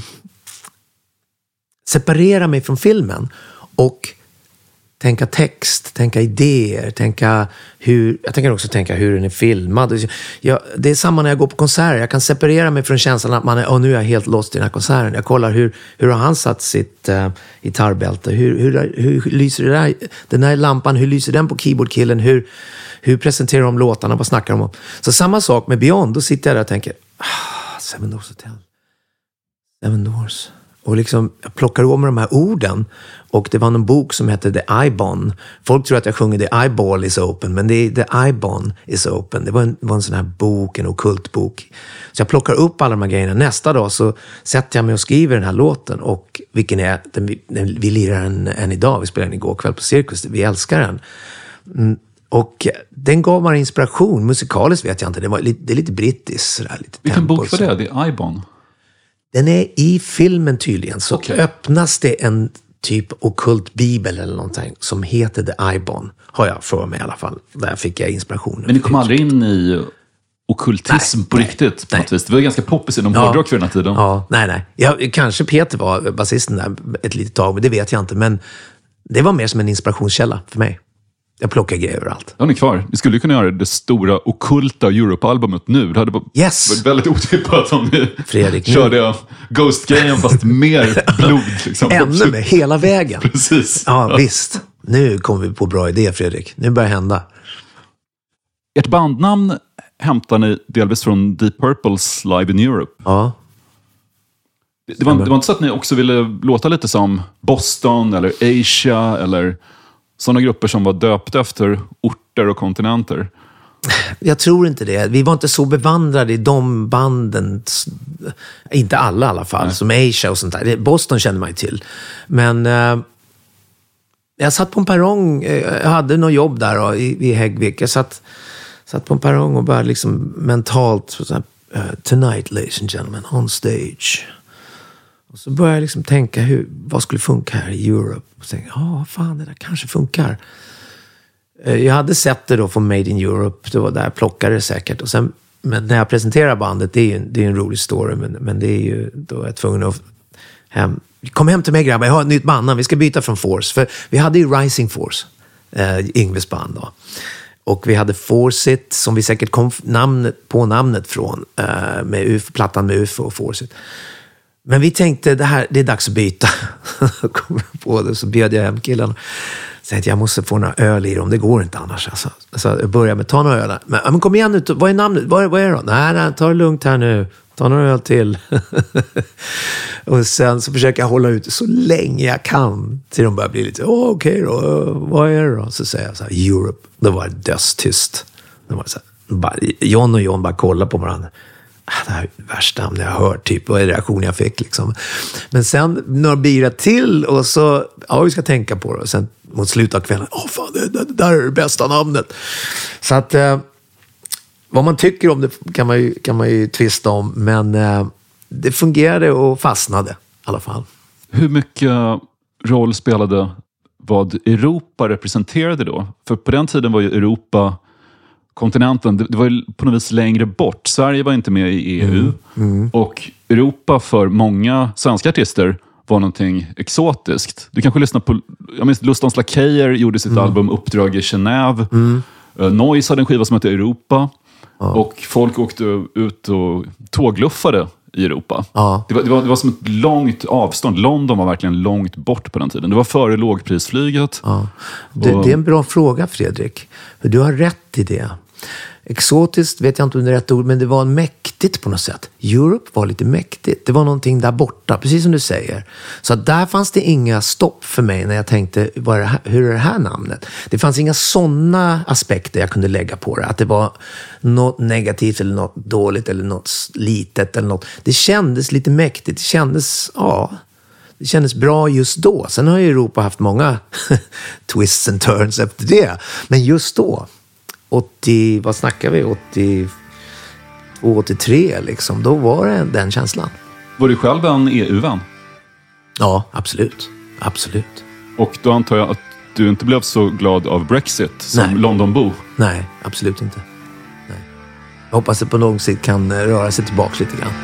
separera mig från filmen och tänka text, tänka idéer, tänka hur, jag tänker också tänka hur den är filmad. Jag, det är samma när jag går på konserter. Jag kan separera mig från känslan att man är, oh, nu är jag helt lost i den här konserten. Jag kollar hur, hur har han satt sitt uh, gitarrbälte? Hur, hur, hur, hur lyser det där, den här lampan, hur lyser den på keyboardkillen? Hur, hur presenterar de låtarna? Vad snackar de om? Så samma sak med Beyond. Då sitter jag där och tänker, ah, Seven Doors Hotel. Seven Doors. Och liksom, jag plockar om med de här orden. Och det var en bok som hette The Eibon. Folk tror att jag sjunger The Eyeball is open. Men det är The Eibon is open. Det var en, var en sån här bok, en ockult bok. Så jag plockar upp alla de här grejerna. Nästa dag så sätter jag mig och skriver den här låten. Och vilken är, den, den, vi lirar den än idag. Vi spelade den igår kväll på Cirkus. Vi älskar den. Mm. Och den gav mig inspiration. Musikaliskt vet jag inte. Det, var lite, det är lite brittiskt. Sådär, lite vilken bok var det? The Eibon? Den är i filmen tydligen. Så okay. öppnas det en typ ockult bibel eller någonting som heter The Eibon. Har jag för mig i alla fall. Där fick jag inspiration. Men ni kom aldrig in i ockultism nej, på nej, riktigt på nej. något vis? Det var ganska poppis inom ja, hårdrock för den här tiden. Ja, nej, nej. Jag, kanske Peter var basisten där ett litet tag, men det vet jag inte. Men det var mer som en inspirationskälla för mig. Jag plockar grejer överallt. Ja, ni är kvar. Vi skulle kunna göra det stora ockulta Europe-albumet nu. Det hade varit yes. väldigt otippat om ni Fredrik, körde Ghost-grejen fast mer blod. Liksom. Ännu med hela vägen. Precis. Ja, visst. Nu kommer vi på bra idé, Fredrik. Nu börjar det hända. Ert bandnamn hämtar ni delvis från Deep Purples Live in Europe. Ja. Det, det, var, det var inte så att ni också ville låta lite som Boston eller Asia eller sådana grupper som var döpta efter orter och kontinenter? Jag tror inte det. Vi var inte så bevandrade i de banden. Inte alla i alla fall. Nej. Som Asia och sånt där. Boston kände man ju till. Men eh, jag satt på en perrong. Jag hade något jobb där då, i, i Häggvik. Jag satt, satt på en perrong och bara liksom mentalt så här, uh, tonight ladies and gentlemen on stage. Och så började jag liksom tänka hur, vad skulle funka här i Europe. Och tänkte, ja fan det där kanske funkar. Jag hade sett det då från Made in Europe. Det var där jag plockade det säkert. Och sen, men när jag presenterar bandet, det är ju en, det är en rolig story. Men, men det är ju, då är jag tvungen att hem. Kom hem till mig grabbar, jag har ett nytt band. Vi ska byta från Force. För vi hade ju Rising Force, eh, Ingves band då. Och vi hade Forceit, som vi säkert kom namnet, på namnet från. Eh, med U F O, plattan med U F O och Forceit. Men vi tänkte, det här, det är dags att byta. Kom på det, så bjöd jag hem killen. Så tänkte jag måste få några öl i dem, det går inte annars. Alltså, så jag började med, ta några öl. Men, men kom igen nu, vad är namnet? Vad är, vad är det då? Nej, nej, ta det lugnt här nu. Ta några öl till. Och sen så försöker jag hålla ut så länge jag kan. Till de börjar bli lite, åh okej då, vad är det då? Så säger jag så här, Europe. Då var det dödstyst. Då var det så här, bara, John och John bara kollar på varandra. Det här är det värsta namn jag har hört, typ. Vad är reaktionen jag fick liksom. Men sen några bira till och så, ja vi ska tänka på det. Och sen mot slutet av kvällen, åh fan det, det, det där är det bästa namnet. Så att eh, vad man tycker om det kan man ju, kan man ju tvista om. Men eh, det fungerade och fastnade i alla fall. Hur mycket roll spelade vad Europa representerade då? För på den tiden var ju Europa kontinenten, det var ju på något vis längre bort. Sverige var inte med i E U. Mm. Mm. Och Europa för många svenska artister var någonting exotiskt. Du kanske lyssnar på, jag minns Lustans Lakejer gjorde sitt mm. album Uppdrag i Genève. Mm. Uh, Noise hade en skiva som hette Europa. Ja. Och folk åkte ut och tågluffade i Europa. Ja. Det, var, det, var, det var som ett långt avstånd. London var verkligen långt bort på den tiden. Det var före lågprisflyget. Ja. Det, och... det är en bra fråga, Fredrik. För du har rätt i det. Exotiskt vet jag inte om det är rätt ord, men det var mäktigt på något sätt. Europe var lite mäktigt. Det var någonting där borta, precis som du säger. Så där fanns det inga stopp för mig när jag tänkte, vad är det här, hur är det här namnet? Det fanns inga sådana aspekter jag kunde lägga på det. Att det var något negativt eller något dåligt eller något litet eller något. Det kändes lite mäktigt. Det kändes, ja... Det kändes bra just då. Sen har ju Europa haft många twists and turns efter det. Men just då, åttio, vad snackar vi? åttiotvå, åttiotre liksom. Då var det den känslan. Var du själv en E U-vän? Ja, absolut. Absolut. Och då antar jag att du inte blev så glad av Brexit som Nej. Londonbo? Nej, absolut inte. Nej. Jag hoppas att på lång sikt kan röra sig tillbaka lite grann.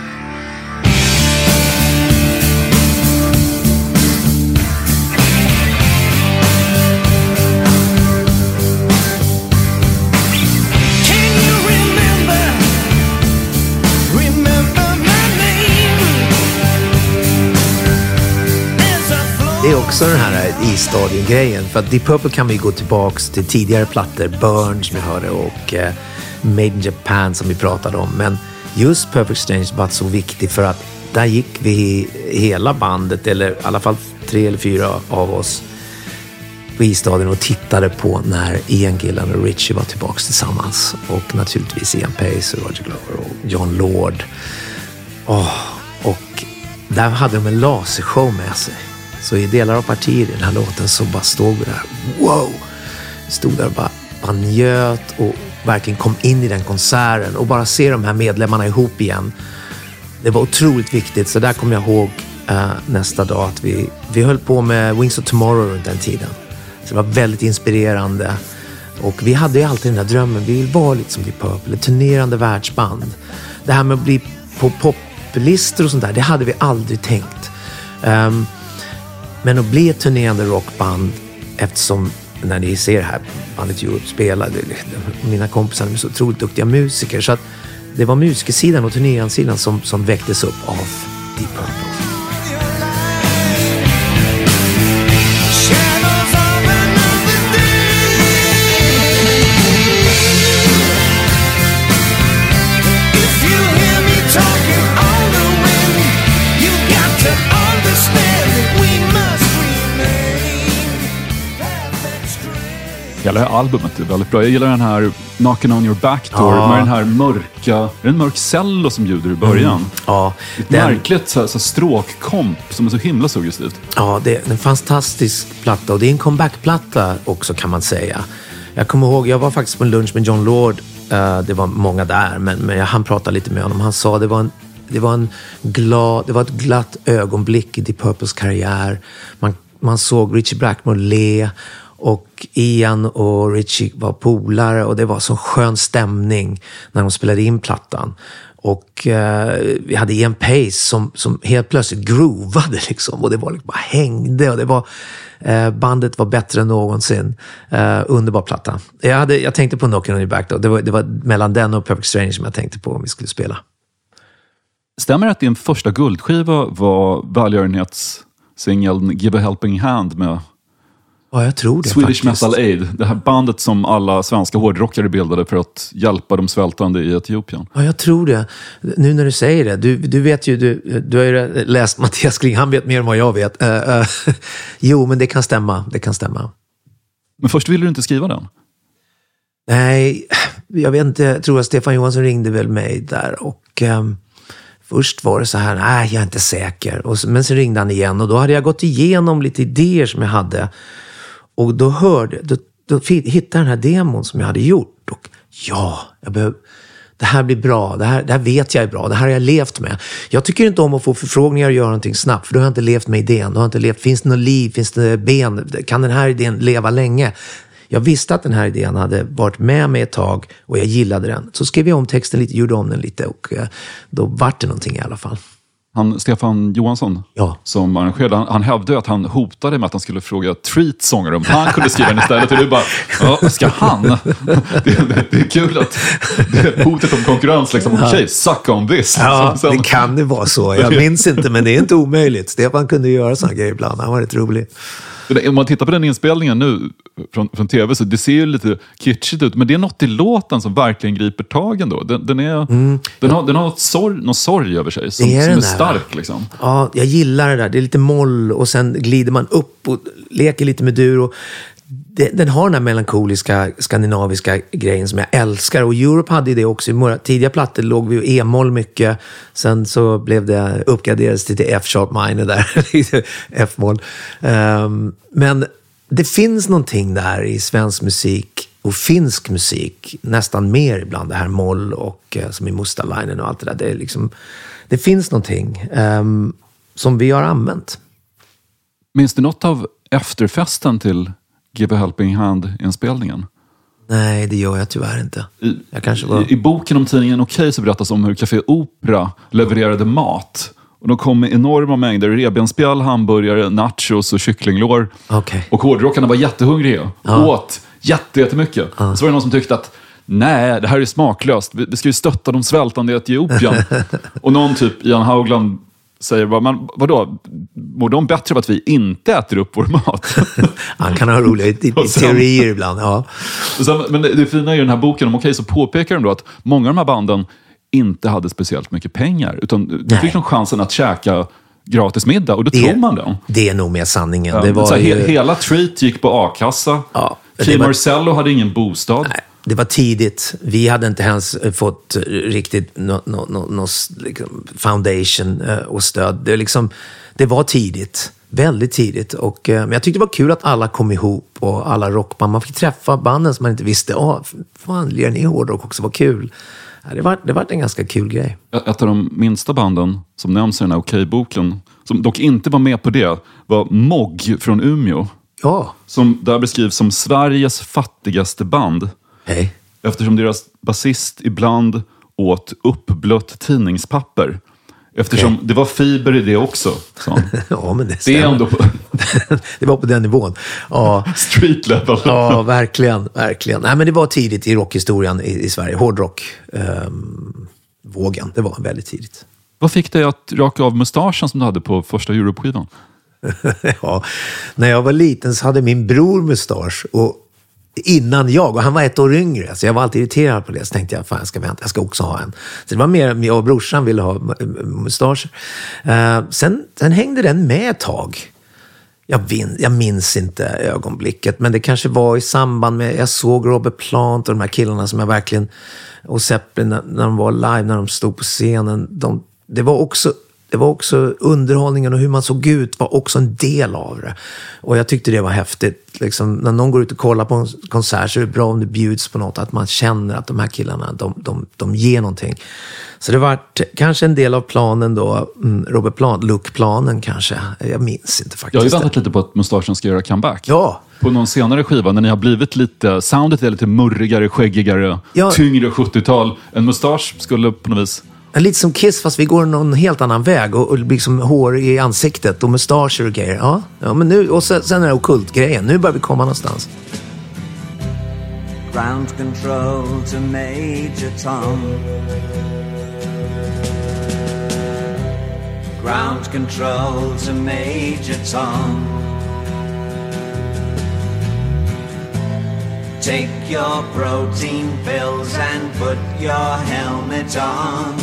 Det är också den här i-stadion-grejen. För att Deep Purple kan vi gå tillbaks till tidigare plattor. Burn som vi hörde och eh, Made in Japan som vi pratade om. Men just Perfect Strange var så viktig för att där gick vi hela bandet, eller i alla fall tre eller fyra av oss på i-stadion och tittade på när Ian Gillan och Richie var tillbaks tillsammans. Och naturligtvis Ian Pace och Roger Glover och John Lord. Oh, och där hade de en lasershow med sig. Så i delar av partier i den här låten så bara stod vi där. Wow! Vi stod där och bara, bara njöt och verkligen kom in i den konserten. Och bara se de här medlemmarna ihop igen. Det var otroligt viktigt. Så där kommer jag ihåg uh, nästa dag att vi, vi höll på med Wings of Tomorrow runt den tiden. Så det var väldigt inspirerande. Och vi hade ju alltid den här drömmen. Vi vill vara lite som Deep Purple. Ett turnerande världsband. Det här med att bli på poplistor och sånt där. Det hade vi aldrig tänkt. Um, Men att bli ett turnerande rockband, eftersom när ni ser det här bandet Europe spela, mina kompisar är så otroligt duktiga musiker, så att det var musikersidan och turneransidan som, som väcktes upp av Deep Purple. Hela det här albumet är väldigt bra. Jag gillar den här Knockin' on your back door Ja. med den här mörka, är det en mörk cello som ljuder i början? Mm. Ja, Ett den, märkligt så här, så här, stråkkomp som är så himla suggestivt. ja, det är en fantastisk platta och det är en comebackplatta också kan man säga. Jag kommer ihåg, jag var faktiskt på en lunch med John Lord. Uh, det var många där, men, men jag hann prata lite med honom. Han sa det var en Det var, en glad, det var ett glatt ögonblick i Deep Purples karriär. Man, man såg Ritchie Blackmore le och Ian och Ritchie var polare och det var så skön stämning när de spelade in plattan. Och eh, vi hade Ian Pace som, som helt plötsligt groovade liksom och det var liksom bara hängde och det var eh, bandet var bättre än någonsin. Eh, underbar platta. Jag, hade, jag tänkte på Knockin' on your back då. Det var, det var mellan den och Perfect Stranger som jag tänkte på om vi skulle spela. Stämmer det att din första guldskiva var välgörenhetssingeln Give a Helping Hand med Ja, jag tror det Swedish faktiskt. Metal Aid? Det här bandet som alla svenska hårdrockare bildade för att hjälpa de svältande i Etiopien. Ja, jag tror det. Nu när du säger det. Du, du vet ju, du, du har ju läst Mattias Kling. Han vet mer än vad jag vet. Uh, uh, jo, men det kan stämma. Det kan stämma. Men först ville du inte skriva den? Nej, jag vet inte. Jag tror att Stefan Johansson ringde väl mig där och... Um, Först var det så här, nej jag är inte säker. Och så, men så ringde han igen och då hade jag gått igenom lite idéer som jag hade. Och då hörde, då, då hittade jag den här demon som jag hade gjort. Och ja, jag behöver, det här blir bra, det här, det här vet jag är bra, det här har jag levt med. Jag tycker inte om att få förfrågningar och göra någonting snabbt, för då har jag inte levt med idén. Då har jag inte levt, finns det något liv, finns det ben, kan den här idén leva länge? Jag visste att den här idén hade varit med mig ett tag och jag gillade den. Så skrev jag om texten lite, gjorde om den lite och då vart det någonting i alla fall. Han, Stefan Johansson, ja. som arrangerade, han, han hävdade att han hotade med att han skulle fråga Treat-sångare om han kunde skriva den istället. Och det är bara, ja, ska han? Det, det, det är kul att det är hotet om konkurrens, liksom, okej, okay, suck on this. Ja, sen, det kan det vara så. Jag minns inte, men det är inte omöjligt. Stefan kunde göra sådana grejer ibland, han var rätt rolig. Om man tittar på den inspelningen nu från, från tv så det ser ju lite kitschigt ut, men det är något i låten som verkligen griper tag ändå. Den, den, är, mm. den, har, den har något sorg, något sorg över sig som, är, som är stark. Liksom. Ja, jag gillar det där. Det är lite moll och sen glider man upp och leker lite med dur. Och det, den har den här melankoliska skandinaviska grejen som jag älskar. Och Europe hade det också. I tidiga plattor låg vi i e-moll mycket. Sen så blev det uppgraderades till F-sharp minor där. F-moll. Um, men det finns någonting där i svensk musik och finsk musik. Nästan mer ibland det här moll och uh, som i Mustalainen och allt det där. Det, är liksom, det finns någonting um, som vi har använt. Minns du något av efterfesten till Give a Helping Hand-inspelningen? Nej, det gör jag tyvärr inte. I, jag kanske var... i, I boken om tidningen Okej så berättas om hur Café Opera levererade mat. Och de kom med enorma mängder revbensspjäll, hamburgare, nachos och kycklinglår. Okay. Och hårdrockarna var jättehungriga. Ja. Åt jätte, jättemycket. Ja. Så var det någon som tyckte att nej, det här är smaklöst. Vi, vi ska ju stötta de svältande i Etiopien. Och någon typ, Ian Haugland, säger bara, men vadå, mår de bättre av att vi inte äter upp vår mat? Han kan ha roliga i, i sen, teorier ibland, ja. Sen, men det, det fina i den här boken om Okej så påpekar de då att många av de här banden inte hade speciellt mycket pengar, utan de fick de chansen att käka gratis middag, och då det, tror man det. Det är nog med sanningen. Ja, det var så ju... he, hela Treat gick på a-kassa. Ja, Kim var... Marcello hade ingen bostad. Nej. Det var tidigt. Vi hade inte ens fått riktigt no, no, no, no, liksom foundation och stöd. Det, liksom, det var tidigt. Väldigt tidigt. Och, men jag tyckte det var kul att alla kom ihop och alla rockband. Man fick träffa banden som man inte visste. Åh, fan, ler ni hårdrock också? Vad kul. Det var, det var en ganska kul grej. Ett av de minsta banden som nämns i den här Okej-boken, som dock inte var med på det, var Mogg från Umeå. Ja. Som där beskrivs som Sveriges fattigaste band. Hej. Eftersom deras basist ibland åt uppblött tidningspapper. Eftersom okay. det var fiber i det också. Så. Ja, men det det är ändå på... det var på den nivån. Ja. Street level. Ja, verkligen. verkligen. Nej, men det var tidigt i rockhistorien i, i Sverige. Hårdrock. Um, vågen. Det var väldigt tidigt. Vad fick dig att raka av mustaschen som du hade på första Europe-skivan? Ja, när jag var liten så hade min bror mustasch och innan jag, och han var ett år yngre, så jag var alltid irriterad på det. Så tänkte jag, fan jag ska vänta, jag ska också ha en. Så det var mer jag och brorsan ville ha mustascher. Uh, sen, sen hängde den med ett tag. Jag, vin, jag minns inte ögonblicket, men det kanske var i samband med, jag såg Robert Plant och de här killarna som jag verkligen, och Zeppelin när, när de var live, när de stod på scenen, de, det var också det var också underhållningen och hur man såg ut var också en del av det. Och jag tyckte det var häftigt. Liksom, när någon går ut och kollar på en konsert så är det bra om det bjuds på något, att man känner att de här killarna, de, de, de ger någonting. Så det var t- kanske en del av planen då, mm, Robert Plant, lookplanen kanske. Jag minns inte faktiskt. Jag har ju väntat lite på att mustaschen ska göra comeback. Ja. På någon senare skiva, när ni har blivit lite, soundet är lite murrigare, skäggigare, ja. tyngre sjuttiotal. En mustasch skulle på något vis... Lite som Kiss, fast vi går någon helt annan väg och, och liksom hår i ansiktet och mustascher och grejer. Ja, ja men nu, och sen, sen är det ockult-grejen. Nu börjar vi komma någonstans. Ground control to Major Tom. Ground control to Major Tom. Take your protein pills and put your helmet on.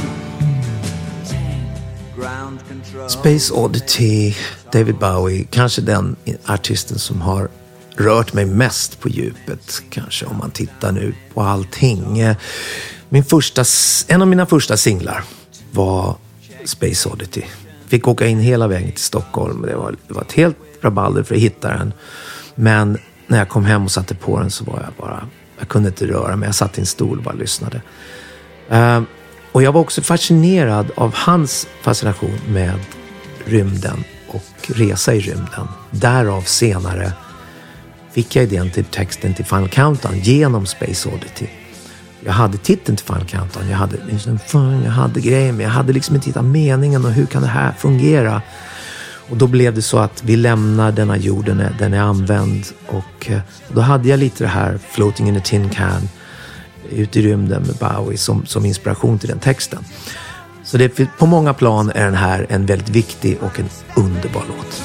Ground control. Space Oddity, David Bowie, kanske den artisten som har rört mig mest på djupet, kanske om man tittar nu på allting. Min första, en av mina första singlar var Space Oddity. Fick åka in hela vägen till Stockholm. Det var, det var ett helt rabalder för att hitta den. Men när jag kom hem och satte på den så var jag bara, jag kunde inte röra mig. Jag satt i en stol och bara lyssnade. Uh, och jag var också fascinerad av hans fascination med rymden och resa i rymden. Därav senare fick jag idén till texten till Final Countdown genom Space Oddity. Jag hade titeln till Final Countdown, jag hade, jag hade grejer, men jag hade liksom inte hittat meningen och hur kan det här fungera? Och då blev det så att vi lämnar denna jorden, den är använd, och då hade jag lite det här Floating in a Tin Can ute i rymden med Bowie som, som inspiration till den texten. Så det, på många plan är den här en väldigt viktig och en underbar låt.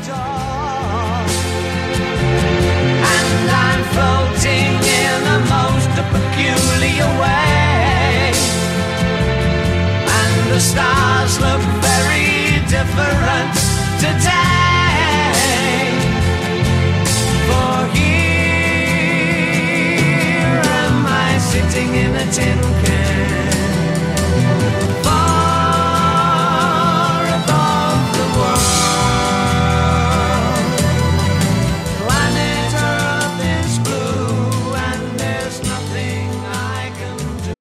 The stars look very different today. For here am I sitting in a tin can, far above the world. Planet Earth is blue and there's nothing I can do.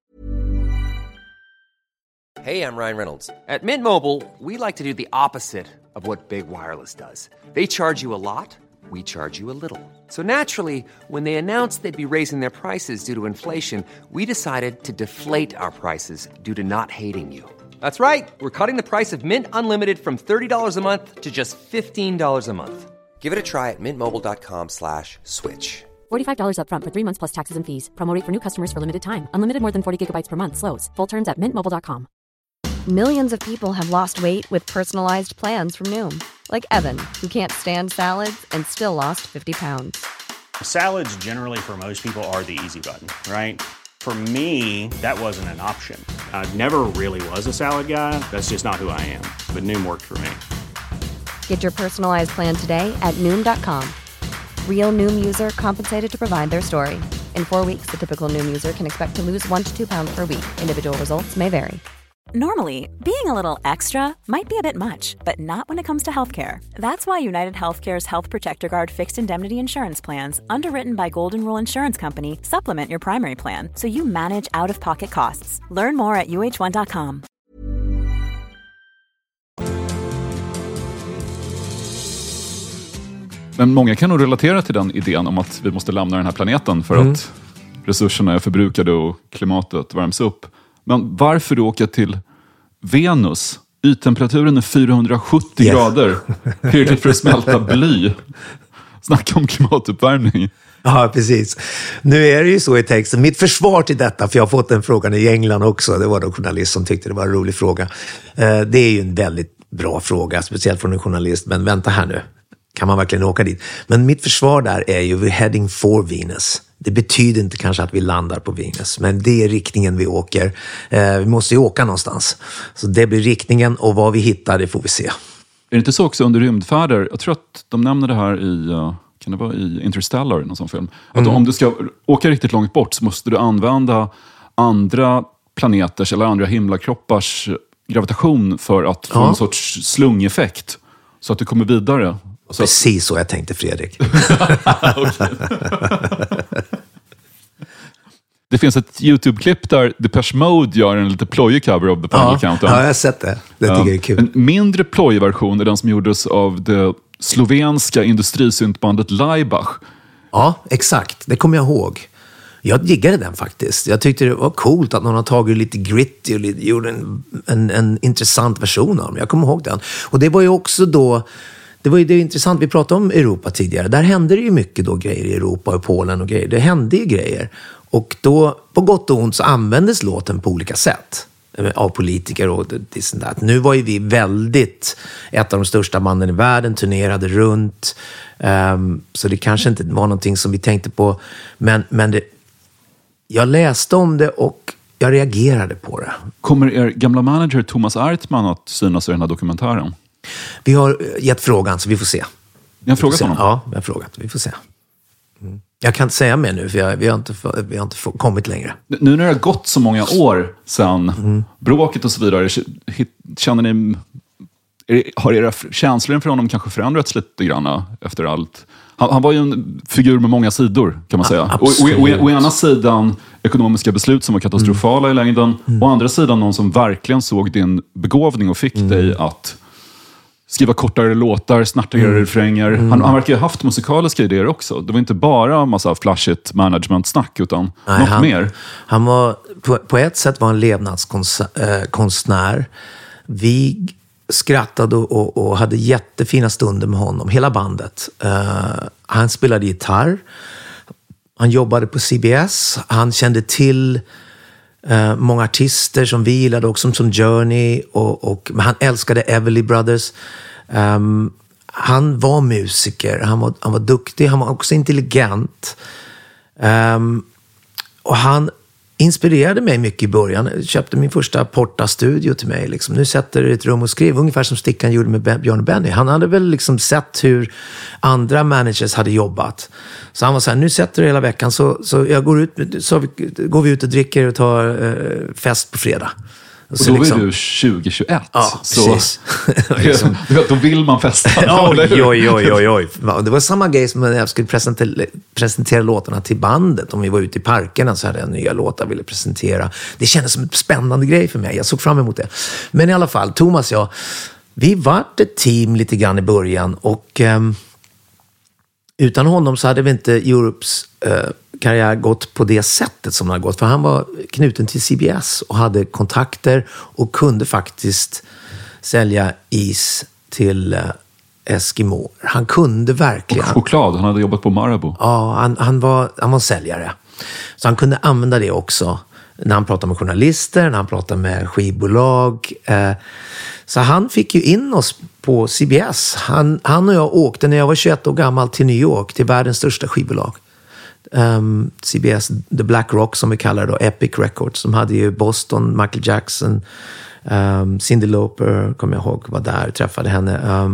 Hey, I'm Ryan Reynolds. At Mint Mobile, we like to do the opposite of what Big Wireless does. They charge you a lot, we charge you a little. So naturally, when they announced they'd be raising their prices due to inflation, we decided to deflate our prices due to not hating you. That's right. We're cutting the price of Mint Unlimited from thirty dollars a month to just fifteen dollars a month. Give it a try at mintmobile.com slash switch. forty-five dollars up front for three months plus taxes and fees. Promo rate for new customers for limited time. Unlimited more than forty gigabytes per month slows. Full terms at mint mobile dot com. Millions of people have lost weight with personalized plans from Noom. Like Evan, who can't stand salads and still lost fifty pounds. Salads generally for most people are the easy button, right? For me, that wasn't an option. I never really was a salad guy. That's just not who I am. But Noom worked for me. Get your personalized plan today at Noom dot com. Real Noom user compensated to provide their story. In four weeks, the typical Noom user can expect to lose one to two pounds per week. Individual results may vary. Normally, being a little extra might be a bit much, but not when it comes to healthcare. That's why United Healthcare's Health Protector Guard fixed indemnity insurance plans, underwritten by Golden Rule Insurance Company, supplement your primary plan so you manage out-of-pocket costs. Learn more at u h one dot com. Men många kan nog relatera till den idén om att vi måste lämna den här planeten för mm. att resurserna är förbrukade och klimatet värms upp. Men varför då åka till Venus? Yttemperaturen är fyrahundrasjuttio yeah. grader. Tillräckligt för att smälta bly. Snacka om klimatuppvärmning. Ja, precis. Nu är det ju så i texten. Mitt försvar till detta, för jag har fått den frågan i England också. Det var då en journalist som tyckte det var en rolig fråga. Det är ju en väldigt bra fråga, speciellt från en journalist. Men vänta här nu. Kan man verkligen åka dit? Men mitt försvar där är ju we're heading for Venus. Det betyder inte kanske att vi landar på Venus, men det är riktningen vi åker. Eh, vi måste ju åka någonstans. Så det blir riktningen, och vad vi hittar, det får vi se. det inte så också under rymdfärder? Jag tror att de nämner det här i, uh, kan det vara i Interstellar, någon sån film. Att Mm. om du ska åka riktigt långt bort så måste du använda andra planeters eller andra himlakroppars gravitation för att få Ja. en sorts slungeffekt. Så att du kommer vidare. Så Precis så jag tänkte, Fredrik. Det finns ett YouTube-klipp där Depeche Mode gör en lite plojig cover av The Final Ja, Countdown. ja, jag har sett det. Det tycker jag är kul. En mindre plojig version är den som gjordes av det slovenska industrisyntbandet Laibach. Ja, exakt. Det kommer jag ihåg. Jag diggade den faktiskt. Jag tyckte det var coolt att någon har tagit lite gritty och lite, gjorde en, en, en intressant version av den. Jag kommer ihåg den. Och det var ju också då... Det var ju det intressant, vi pratade om Europa tidigare. Där hände det ju mycket då grejer i Europa och Polen och grejer. Det hände ju grejer. Och då, på gott och ont, så användes låten på olika sätt. Av politiker och this and that. Nu var ju vi väldigt, ett av de största banden i världen, turnerade runt. Um, så det kanske inte var någonting som vi tänkte på. Men, men det, jag läste om det och jag reagerade på det. Kommer er gamla manager Thomas Artman att synas i den här dokumentären? Vi har gett frågan, så vi får se. Ni har frågat se. honom? Ja, vi har frågat. Vi får se. Mm. Jag kan inte säga mer nu, för jag, vi har inte, vi har inte få, kommit längre. Nu när det har gått så många år sedan mm. bråket och så vidare, känner ni, är, har era känslor för honom kanske förändrats lite grann efter allt? Han, han var ju en figur med många sidor, kan man säga. Ja, och, och, och, å ena sidan ekonomiska beslut som var katastrofala mm. i längden. Mm. Å andra sidan någon som verkligen såg din begåvning och fick mm. dig att skriva kortare låtar, snartigare mm. refränger. Mm. Han, han verkar ju ha haft musikaliska idéer också. Det var inte bara en massa flashigt management-snack, utan Nej, något han, mer. Han var, på, på ett sätt var han levnadskonstnär. Äh, Vi skrattade och, och, och hade jättefina stunder med honom, hela bandet. Uh, han spelade gitarr. Han jobbade på C B S. Han kände till uh, många artister som vi gillade också, som Journey. Och, och, men han älskade Everly Brothers. Um, han var musiker. Han var, han var duktig. Han var också intelligent. Um, och han inspirerade mig mycket i början. Jag köpte min första Porta-studio till mig. Liksom. Nu sätter du i ett rum och skriver, ungefär som Stickan gjorde med Björn och Benny. Han hade väl liksom sett hur andra managers hade jobbat. Så han var så här, nu sätter du hela veckan, så, så jag går ut, så vi, går vi ut och dricker och tar eh, fest på fredag. Och, och då liksom, är du tjugo tjugoett. Ja, så precis. liksom, då vill man festa. oj, oj, oj, oj, oj. Det var samma grej som när jag skulle presentera, presentera låtarna till bandet. Om vi var ute i parkerna så hade jag nya låtar jag ville presentera. Det kändes som en spännande grej för mig. Jag såg fram emot det. Men i alla fall, Thomas och jag, vi var ett team lite grann i början. Och um, utan honom så hade vi inte Europes uh, karriär gått på det sättet som den har gått. För han var knuten till C B S och hade kontakter och kunde faktiskt sälja is till uh, Eskimo. Han kunde verkligen. Och choklad, han hade jobbat på Marabou. Ja, han, han, var, han var säljare. Så han kunde använda det också när han pratade med journalister, när han pratade med skivbolag. Uh, så han fick ju in oss på C B S. Han, han och jag åkte när jag var tjugoett år gammal till New York, till världens största skivbolag. Um, C B S, The Black Rock som vi kallar det då, Epic Records, som hade ju Boston, Michael Jackson, um, Cyndi Lauper, kommer jag ihåg, var där och träffade henne. Um,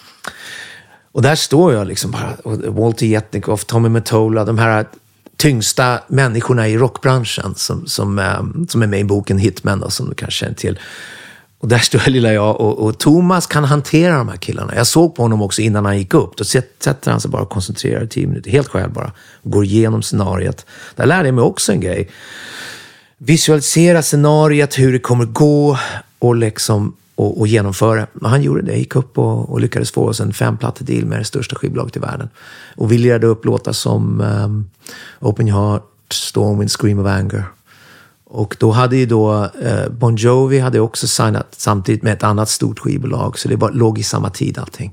och där står jag liksom bara, Walter Yetnikoff, Tommy Mottola, de här tyngsta människorna i rockbranschen som, som, um, som är med i boken Hitman då, som du kanske känner till. Och där står lilla jag och, och Thomas kan hantera de här killarna. Jag såg på honom också innan han gick upp. Då sätter han sig bara och koncentrerar i tio minuter. Helt själv bara. Och går igenom scenariet. Där lärde jag mig också en grej. Visualisera scenariet, hur det kommer gå och, liksom, och, och genomföra. Och han gjorde det. Gick upp och, och lyckades få oss en femplattedeal med det största skivbolaget i världen. Och vi lirade upp låtar som um, Open Your Heart, Stormwind, Scream of Anger. Och då hade ju då eh, Bon Jovi hade också signat samtidigt med ett annat stort skivbolag. Så det var, låg i samma tid allting.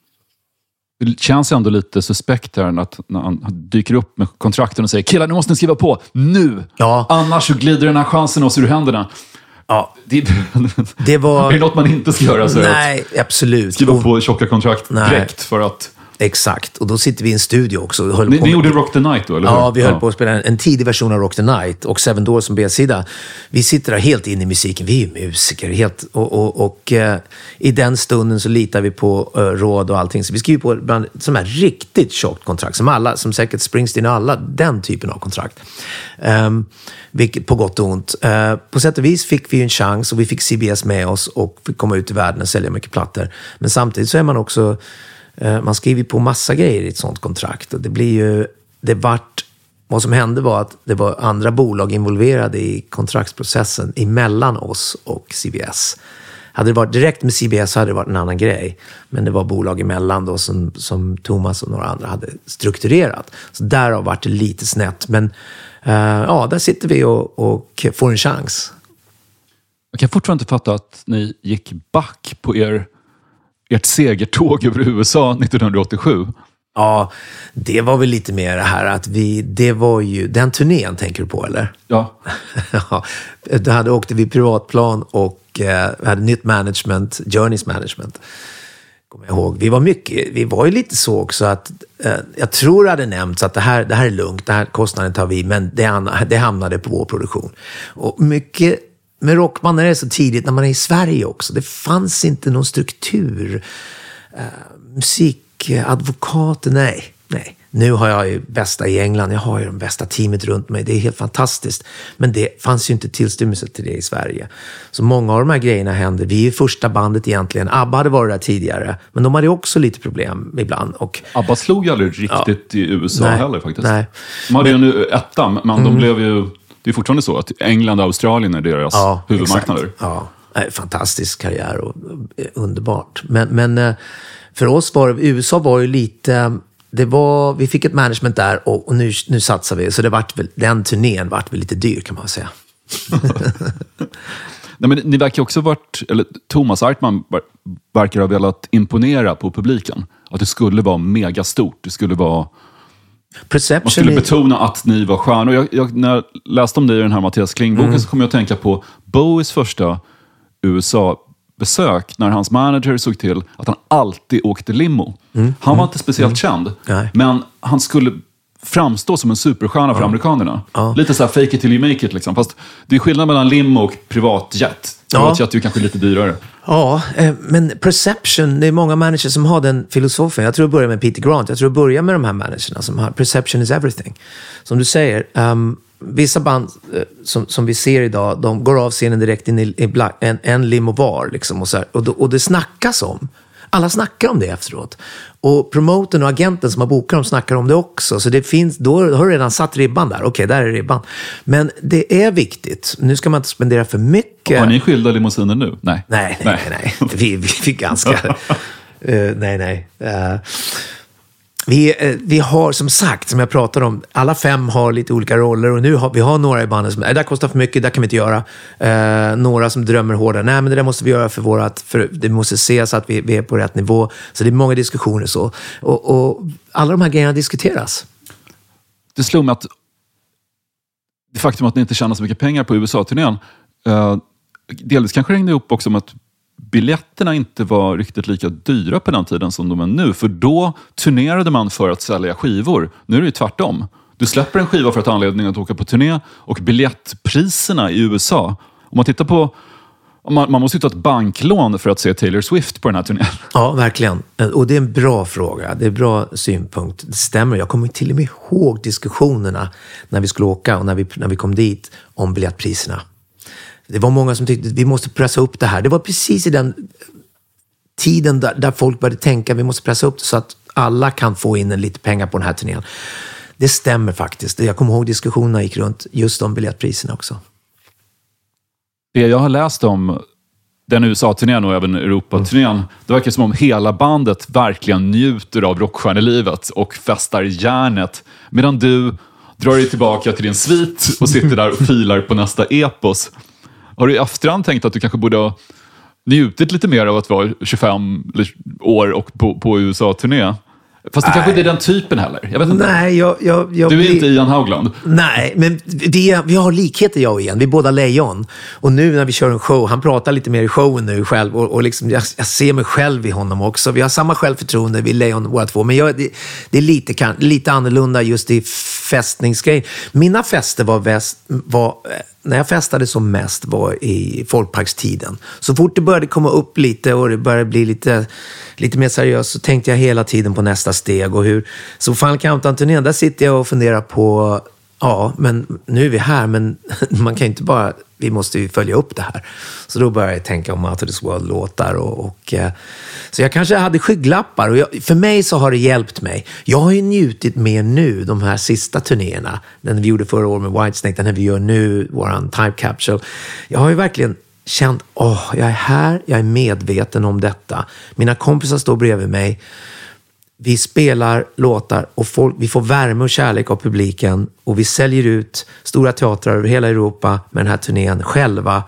Det känns ändå lite suspekt här att när han dyker upp med kontrakten och säger killar, nu måste ni skriva på nu. Ja. Annars så glider den här chansen oss ur händerna. Ja. Det, det var... är det något man inte ska göra? Så nej, absolut. Skriva på tjocka kontrakt nej. direkt för att... exakt. Och då sitter vi i en studio också. Och höll Ni, på ni med... gjorde Rock the Night då, eller hur? Ja, vi höll ja. på att spela en, en tidig version av Rock the Night och Seven Doors som B-sida. Vi sitter där helt in i musiken. Vi är ju musiker. Helt, och och, och eh, i den stunden så litar vi på eh, råd och allting. Så vi skriver på bland, som är riktigt tjockt kontrakt. Som alla, som säkert Springsteen och alla, den typen av kontrakt. Um, vilket, på gott och ont. Uh, på sätt och vis fick vi en chans och vi fick C B S med oss och fick komma ut i världen och sälja mycket plattor. Men samtidigt så är man också... Man skriver på massa grejer i ett sånt kontrakt. Och det blir ju... Det vart, vad som hände var att det var andra bolag involverade i kontraktsprocessen emellan oss och C B S. Hade det varit direkt med C B S så hade det varit en annan grej. Men det var bolag emellan då som, som Thomas och några andra hade strukturerat. Så därav vart det lite snett. Men uh, ja, där sitter vi och, och får en chans. Jag kan fortfarande inte fatta att ni gick back på er... ert segertåg över U S A nittonhundraåttiosju. Ja, det var väl lite mer det här att vi, det var ju, den turnén tänker du på eller? Ja. Ja, då hade, åkte vi privatplan och eh, hade nytt management, Journeys management. Kommer jag ihåg. Vi var mycket, vi var ju lite så också att eh, jag tror det hade nämnts att det här, det här är lugnt, det här kostnaden tar vi, men det, det hamnade på vår produktion. Och mycket med rockband är det så tidigt när man är i Sverige också. Det fanns inte någon struktur. Uh, musikadvokater, nej. nej. Nu har jag ju bästa i England. Jag har ju de bästa teamet runt mig. Det är helt fantastiskt. Men det fanns ju inte tillstymmelse till det i Sverige. Så många av de här grejerna hände. Vi är första bandet egentligen. ABBA hade varit där tidigare. Men de hade också lite problem ibland. Och, ABBA slog ju aldrig riktigt ja, i U S A nej, heller faktiskt. Nej. De hade ju nu etta, men mm. de blev ju... Det är fortfarande så att England och Australien är deras ja, huvudmarknader. Exakt. Ja, fantastisk karriär och underbart. Men, men för oss var det, U S A var ju lite, det var, vi fick ett management där och, och nu, nu satsar vi. Så det vart väl, den turnén vart väl lite dyr kan man säga. Nej, men ni verkar också varit, eller Thomas Artman verkar ha velat imponera på publiken. Att det skulle vara megastort, det skulle vara... Perception man skulle betona att ni var stjärnor. Jag, jag, när jag läste om dig i den här Mattias Kling-boken mm. så kom jag att tänka på Bowies första U S A-besök när hans manager såg till att han alltid åkte limo. Mm. Han var mm. inte speciellt mm. känd, Nej. men han skulle framstå som en superstjärna för ja. amerikanerna. Ja. Lite så här fake it till you make it liksom. Fast det är skillnad mellan limo och privatjet. Privatjet ja. är ju kanske lite dyrare. Ja, men perception, det är många managers som har den filosofen. Jag tror det börjar med Peter Grant. Jag tror det börjar med de här managerna som har perception is everything. Som du säger, um, vissa band uh, som, som vi ser idag, de går av scenen direkt in i, i black, en, en limo var liksom, och, så här, och, då, och det snackas om. Alla snackar om det efteråt. Och promoten och agenten som har bokat dem snackar om det också. Så det finns, då har du redan satt ribban där. Okej, okay, där är ribban. Men det är viktigt. Nu ska man inte spendera för mycket. Har ni skilda limousiner nu? Nej. Nej, nej, nej. nej. Vi, vi fick ganska... uh, nej, nej. Uh, vi, uh, vi har, som sagt, som jag pratade om, alla fem har lite olika roller. Och nu har vi har några i bandet som, det där kostar för mycket, det kan vi inte göra. Uh, några som drömmer hårdare. Nej, men det där måste vi göra för vårat, för det måste ses att vi, vi är på rätt nivå. Så det är många diskussioner så. Och, och alla de här grejerna diskuteras. Det slog mig att det faktum att ni inte tjänar så mycket pengar på U S A-turnén uh, delvis kanske hängde ihop också med att biljetterna inte var riktigt lika dyra på den tiden som de är nu. För då turnerade man för att sälja skivor. Nu är det ju tvärtom. Du släpper en skiva för att ha anledning att åka på turné och biljettpriserna i U S A. Om man tittar på... Man, man måste ju ta ett banklån för att se Taylor Swift på den här turnén. Ja, verkligen. Och det är en bra fråga. Det är en bra synpunkt. Det stämmer. Jag kommer till och med ihåg diskussionerna när vi skulle åka och när vi, när vi kom dit om biljettpriserna. Det var många som tyckte att vi måste pressa upp det här. Det var precis i den tiden där, där folk började tänka att vi måste pressa upp det så att alla kan få in en lite pengar på den här turnén. Det stämmer faktiskt. Jag kommer ihåg diskussionerna gick runt just om biljettpriserna också. Det jag har läst om den U S A-turnén och även Europa-turnén, mm. det verkar som om hela bandet verkligen njuter av rockstjärnelivet och festar järnet. Medan du drar dig tillbaka till din svit och sitter där och filar på nästa epos. Har du i efterhand tänkt att du kanske borde ha njutit lite mer av att vara tjugofem år och på, på U S A-turné? Fast det kanske inte är den typen heller. Jag vet inte. Nej, jag, jag, jag du är blir... inte Ian Haugland. Nej, men vi, vi har likheter jag och Ian. Vi är båda lejon. Och nu när vi kör en show, han pratar lite mer i showen nu själv. Och, och liksom, jag, jag ser mig själv i honom också. Vi har samma självförtroende, vi är lejon båda två. Men jag, det, det är lite, kan, lite annorlunda just i festningsgrejen. Mina fester var, väst, var när jag festade som mest var i folkparkstiden. Så fort det började komma upp lite och det började bli lite, lite mer seriöst så tänkte jag hela tiden på nästa steg. Och hur, så Final Countdown-turnén, där sitter jag och funderar på, ja, men nu är vi här, men man kan ju inte bara, vi måste ju följa upp det här. Så då började jag tänka om Out of this World-låtar och, och så jag kanske hade skygglappar och jag, för mig så har det hjälpt mig. Jag har ju njutit mer nu, de här sista turnéerna, den vi gjorde förra året med Whitesnake, den här vi gör nu, våran Time Capsule. Jag har ju verkligen känt, åh, oh, jag är här, jag är medveten om detta. Mina kompisar står bredvid mig. Vi spelar låtar och folk, vi får värme och kärlek av publiken och vi säljer ut stora teatrar över hela Europa med den här turnén själva.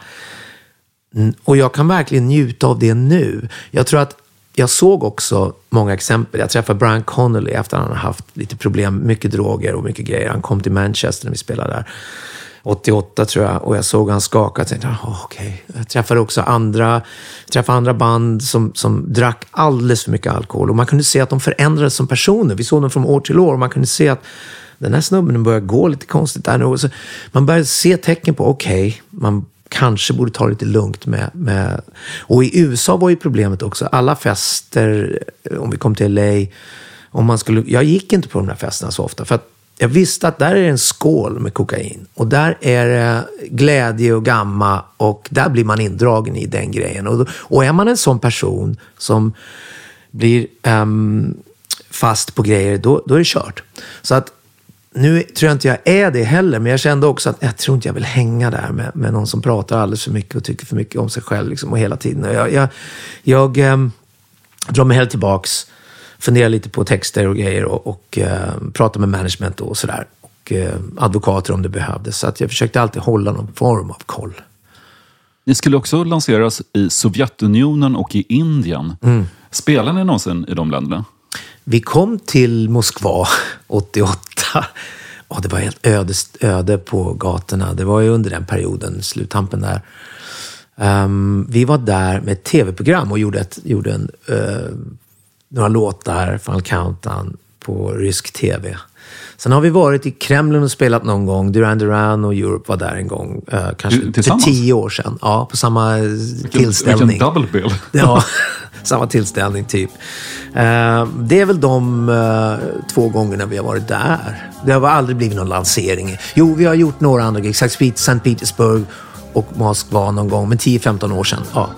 Och jag kan verkligen njuta av det nu. Jag tror att jag såg också många exempel. Jag träffade Brian Connolly efter att han har haft lite problem, mycket droger och mycket grejer. Han kom till Manchester när vi spelade där. åttioåtta tror jag, och jag såg han skaka och tänkte, oh, okej. Okay. Jag träffade också andra, träffade andra band som, som drack alldeles för mycket alkohol och man kunde se att de förändrades som personer. Vi såg dem från år till år och man kunde se att den här snubben började gå lite konstigt där nu. Så man började se tecken på, okej, okay, man kanske borde ta lite lugnt med, med... Och i U S A var ju problemet också, alla fester, om vi kom till L A, om man skulle... Jag gick inte på de här festerna så ofta för att jag visste att där är en skål med kokain. Och där är det glädje och gamma. Och där blir man indragen i den grejen. Och, och är man en sån person som blir um, fast på grejer, då, då är det kört. Så att nu tror jag inte jag är det heller. Men jag kände också att jag tror inte jag vill hänga där med, med någon som pratar alldeles för mycket och tycker för mycket om sig själv. Liksom, och hela tiden. Och jag jag, jag um, drar mig helt tillbaks. Fundera lite på texter och grejer och, och eh, prata med management och sådär. Och eh, advokater om det behövdes. Så att jag försökte alltid hålla någon form av koll. Ni skulle också lanseras i Sovjetunionen och i Indien. Mm. Spelar ni någonsin i de länderna? Vi kom till Moskva åttioåtta. Oh, det var helt öde, öde på gatorna. Det var ju under den perioden, sluttampen där. Um, vi var där med ett tv-program och gjorde, ett, gjorde en... Uh, några låtar, Final Countdown på rysk tv. Sen har vi varit i Kremlin och spelat någon gång. Duran Duran och Europe var där en gång. Eh, kanske för tio år sedan. Ja, på samma vilken, tillställning. Vilken double bill. Ja, samma tillställning typ. Eh, det är väl de eh, två gångerna vi har varit där. Det har aldrig blivit någon lansering. Jo, vi har gjort några andra grejer. Sankt Petersburg och Moskva någon gång. Men tio femton år sedan, ja.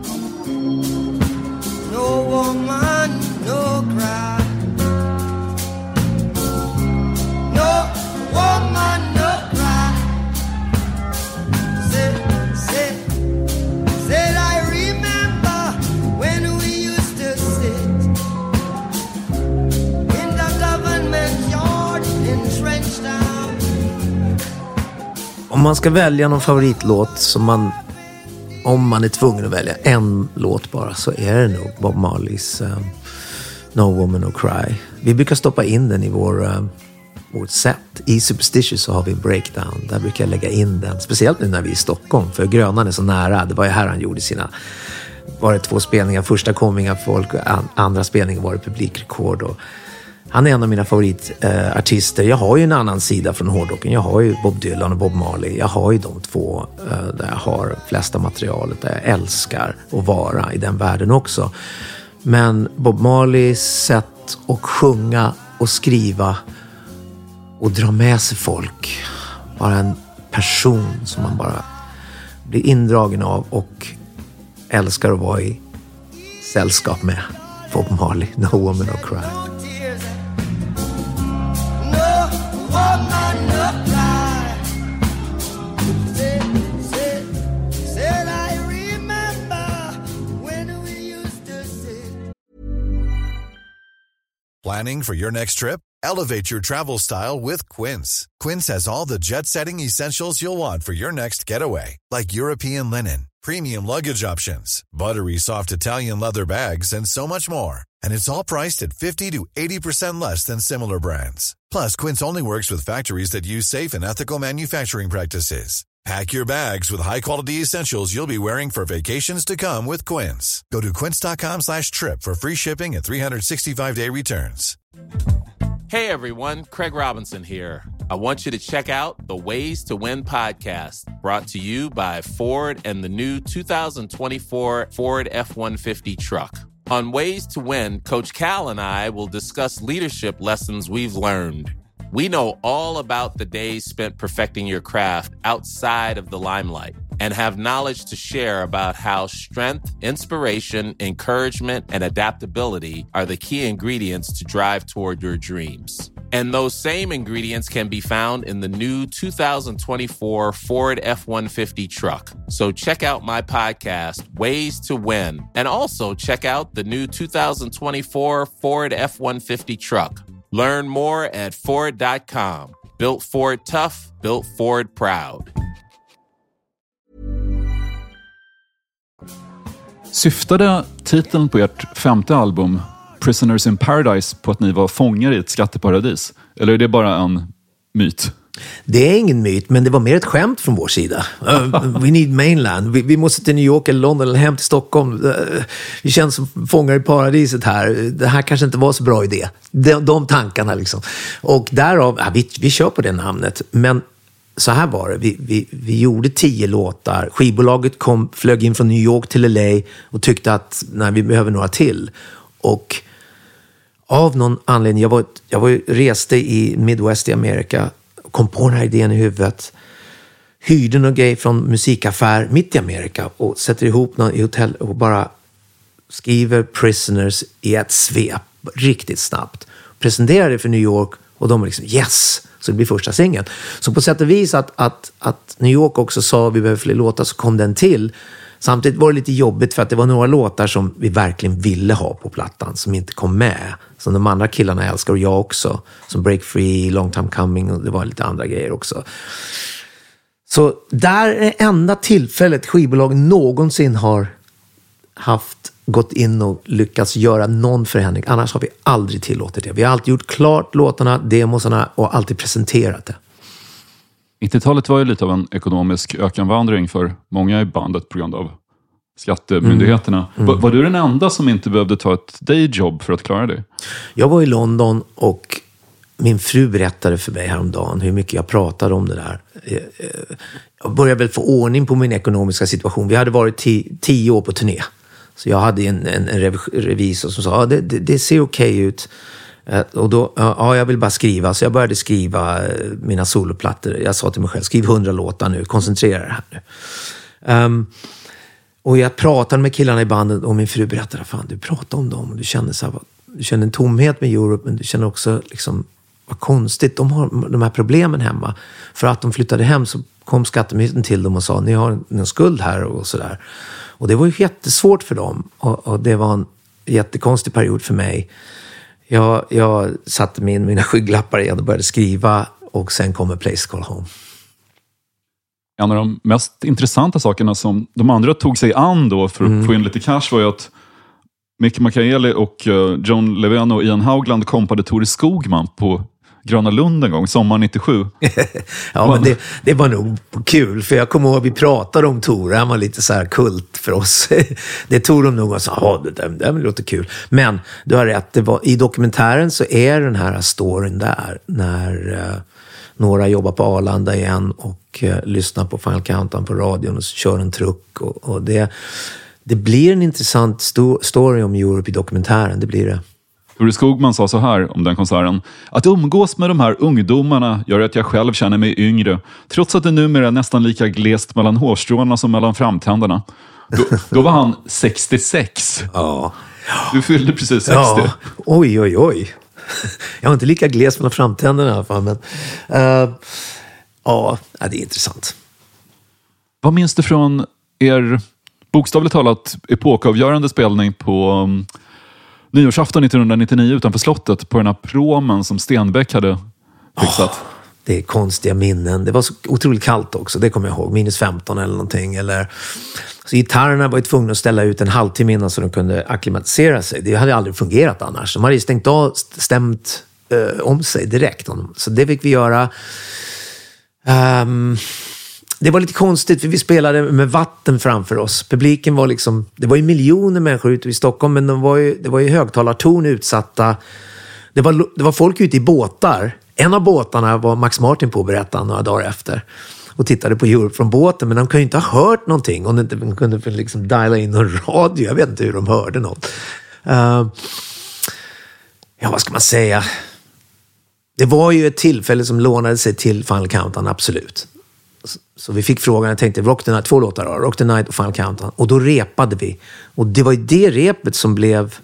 Om man ska välja någon favoritlåt som man, om man är tvungen att välja en låt bara, så är det nog Bob Marleys um, No Woman No Cry. Vi brukar stoppa in den i vår, um, vårt set. I Superstitious så har vi en breakdown. Där brukar jag lägga in den. Speciellt nu när vi är i Stockholm. För Grönan är så nära. Det var ju här han gjorde sina... Var det två spelningar. Första kom inga folk. Andra spelningen var det publikrekord. Och han är en av mina favoritartister. Jag har ju en annan sida från hårdrocken. Jag har ju Bob Dylan och Bob Marley. Jag har ju de två uh, där jag har flesta materialet. Där jag älskar att vara i den världen också. Men Bob Marleys sätt att sjunga och skriva och dra med sig folk. Bara en person som man bara blir indragen av och älskar att vara i sällskap med. Bob Marley, No Woman No Cry. Planning for your next trip? Elevate your travel style with Quince. Quince has all the jet-setting essentials you'll want for your next getaway, like European linen, premium luggage options, buttery soft Italian leather bags, and so much more. And it's all priced at fifty to eighty percent less than similar brands. Plus, Quince only works with factories that use safe and ethical manufacturing practices. Pack your bags with high-quality essentials you'll be wearing for vacations to come with Quince. Go to quince.com slash trip for free shipping and three sixty-five day returns. Hey everyone, Craig Robinson here. I want you to check out the Ways to Win podcast, brought to you by Ford and the new two thousand twenty-four Ford F one fifty truck. On Ways to Win, Coach Cal and I will discuss leadership lessons we've learned. We know all about the days spent perfecting your craft outside of the limelight and have knowledge to share about how strength, inspiration, encouragement, and adaptability are the key ingredients to drive toward your dreams. And those same ingredients can be found in the new two thousand twenty-four Ford F one fifty truck. So check out my podcast, Ways to Win, and also check out the new two thousand twenty-four Ford F one fifty truck. Learn more at Ford dot com. Built Ford tough, built Ford proud. Syftade titeln på ert femte album, Prisoners in Paradise, på att ni var fångar i ett skatteparadis? Eller är det bara en myt? Det är ingen myt, men det var mer ett skämt från vår sida. Uh, we need mainland. Vi, vi måste till New York eller London eller hem till Stockholm. Uh, vi känns som fångar i paradiset här. Det här kanske inte var så bra idé. De, de tankarna liksom. Och därav, ja, vi, vi kör på det namnet. Men så här var det. Vi, vi, vi gjorde tio låtar. Skivbolaget kom, flög in från New York till L A och tyckte att nej, vi behöver några till. Och av någon anledning, jag var, jag var reste i Midwest i Amerika, kom på den här idén i huvudet, hyrde någon grej från musikaffär mitt i Amerika och sätter ihop någon i hotell och bara skriver Prisoners i ett svep riktigt snabbt. Presenterar det för New York och de är liksom yes, så det blir första singeln. Så på sätt och vis att, att, att New York också sa vi behöver fler låtar, så kom den till. Samtidigt var det lite jobbigt för att det var några låtar som vi verkligen ville ha på plattan som inte kom med. Som de andra killarna älskar och jag också. Som Break Free, Long Time Coming och det var lite andra grejer också. Så där är det enda tillfället skivbolag någonsin har haft gått in och lyckats göra någon förändring. Annars har vi aldrig tillåtit det. Vi har alltid gjort klart låtarna, demosarna och alltid presenterat det. nittiotalet var ju lite av en ekonomisk ökenvandring för många i bandet på grund av skattemyndigheterna. Mm. Mm. Var, var du den enda som inte behövde ta ett dayjob för att klara det? Jag var i London och min fru berättade för mig häromdagen hur mycket jag pratade om det där. Jag började väl få ordning på min ekonomiska situation. Vi hade varit tio, tio år på turné. Så jag hade en, en, en revisor som sa, ah, det, det, det ser okej okay ut. Och då, ja, jag vill bara skriva. Så jag började skriva mina soloplattor. Jag sa till mig själv, skriv hundra låtar nu, koncentrera det här nu. Um, och jag pratade med killarna i bandet och min fru berättade, fan du pratar om dem. Du känner, så här, du känner en tomhet med Europe, men du känner också liksom, vad konstigt, de har de här problemen hemma. För att de flyttade hem så kom skattemyndigheten till dem och sa, ni har en skuld här och sådär. Och det var ju jättesvårt för dem. Och, och det var en jättekonstig period för mig. Jag, jag satte min, mina skygglappar igen och började skriva och sen kommer Place Call Home. En av de mest intressanta sakerna som de andra tog sig an då för att mm. få in lite cash var ju att Mick Michaeli och John Levene och Ian Haugland kompade Tore Skogman på Gröna Lund en gång, sommar nittiosju. Ja, men det, det var nog kul, för jag kommer ihåg att vi pratade om Tore, han var lite så här kult för oss. Det tog de nog och sa, ja, det där, det där låter kul. Men du har rätt, det var, i dokumentären så är den här storyn där, när uh, några jobbar på Arlanda igen och uh, lyssnar på Final Countdown på radion och kör en truck. Och, och det, det blir en intressant sto- story om Europe i dokumentären, det blir det. Tore Skogman sa så här om den konserten: att umgås med de här ungdomarna gör att jag själv känner mig yngre, trots att det numera är nästan lika glest mellan hårstråna som mellan framtänderna. Då, då var han sextiosex. Ja. Du fyllde precis sextio. Ja. Oj, oj, oj. Jag har inte lika glest mellan framtänderna i alla fall, men uh, ja, det är intressant. Vad minns du från er bokstavligt talat epokavgörande spelning på um, nyårsafton nittonhundranittionio utanför slottet, på den här promen som Stenbeck hade fixat? det är konstiga minnen. Det var så otroligt kallt också, det kommer jag ihåg. minus femton eller någonting. Eller... Så gitarrerna var ju tvungna att ställa ut en halvtimme innan så de kunde akklimatisera sig. Det hade aldrig fungerat annars. De hade ju stängt av, stämt uh, om sig direkt. Så det fick vi göra. Um, det var lite konstigt för vi spelade med vatten framför oss. Publiken var liksom, det var ju miljoner människor ute i Stockholm, men de var ju, det var ju högtalartorn utsatta. Det var, det var folk ute i båtar. En av båtarna var Max Martin på, berättade några dagar efter. Och tittade på Europe från båten, men de kunde ju inte ha hört någonting om de inte kunde liksom diala in någon radio. Jag vet inte hur de hörde något. Uh, ja, vad ska man säga? Det var ju ett tillfälle som lånade sig till Final Countdown, absolut. Så, så vi fick frågan, jag tänkte, Rock the Night, två låtar då, Rock the Night och Final Countdown. Och då repade vi. Och det var ju det repet som blev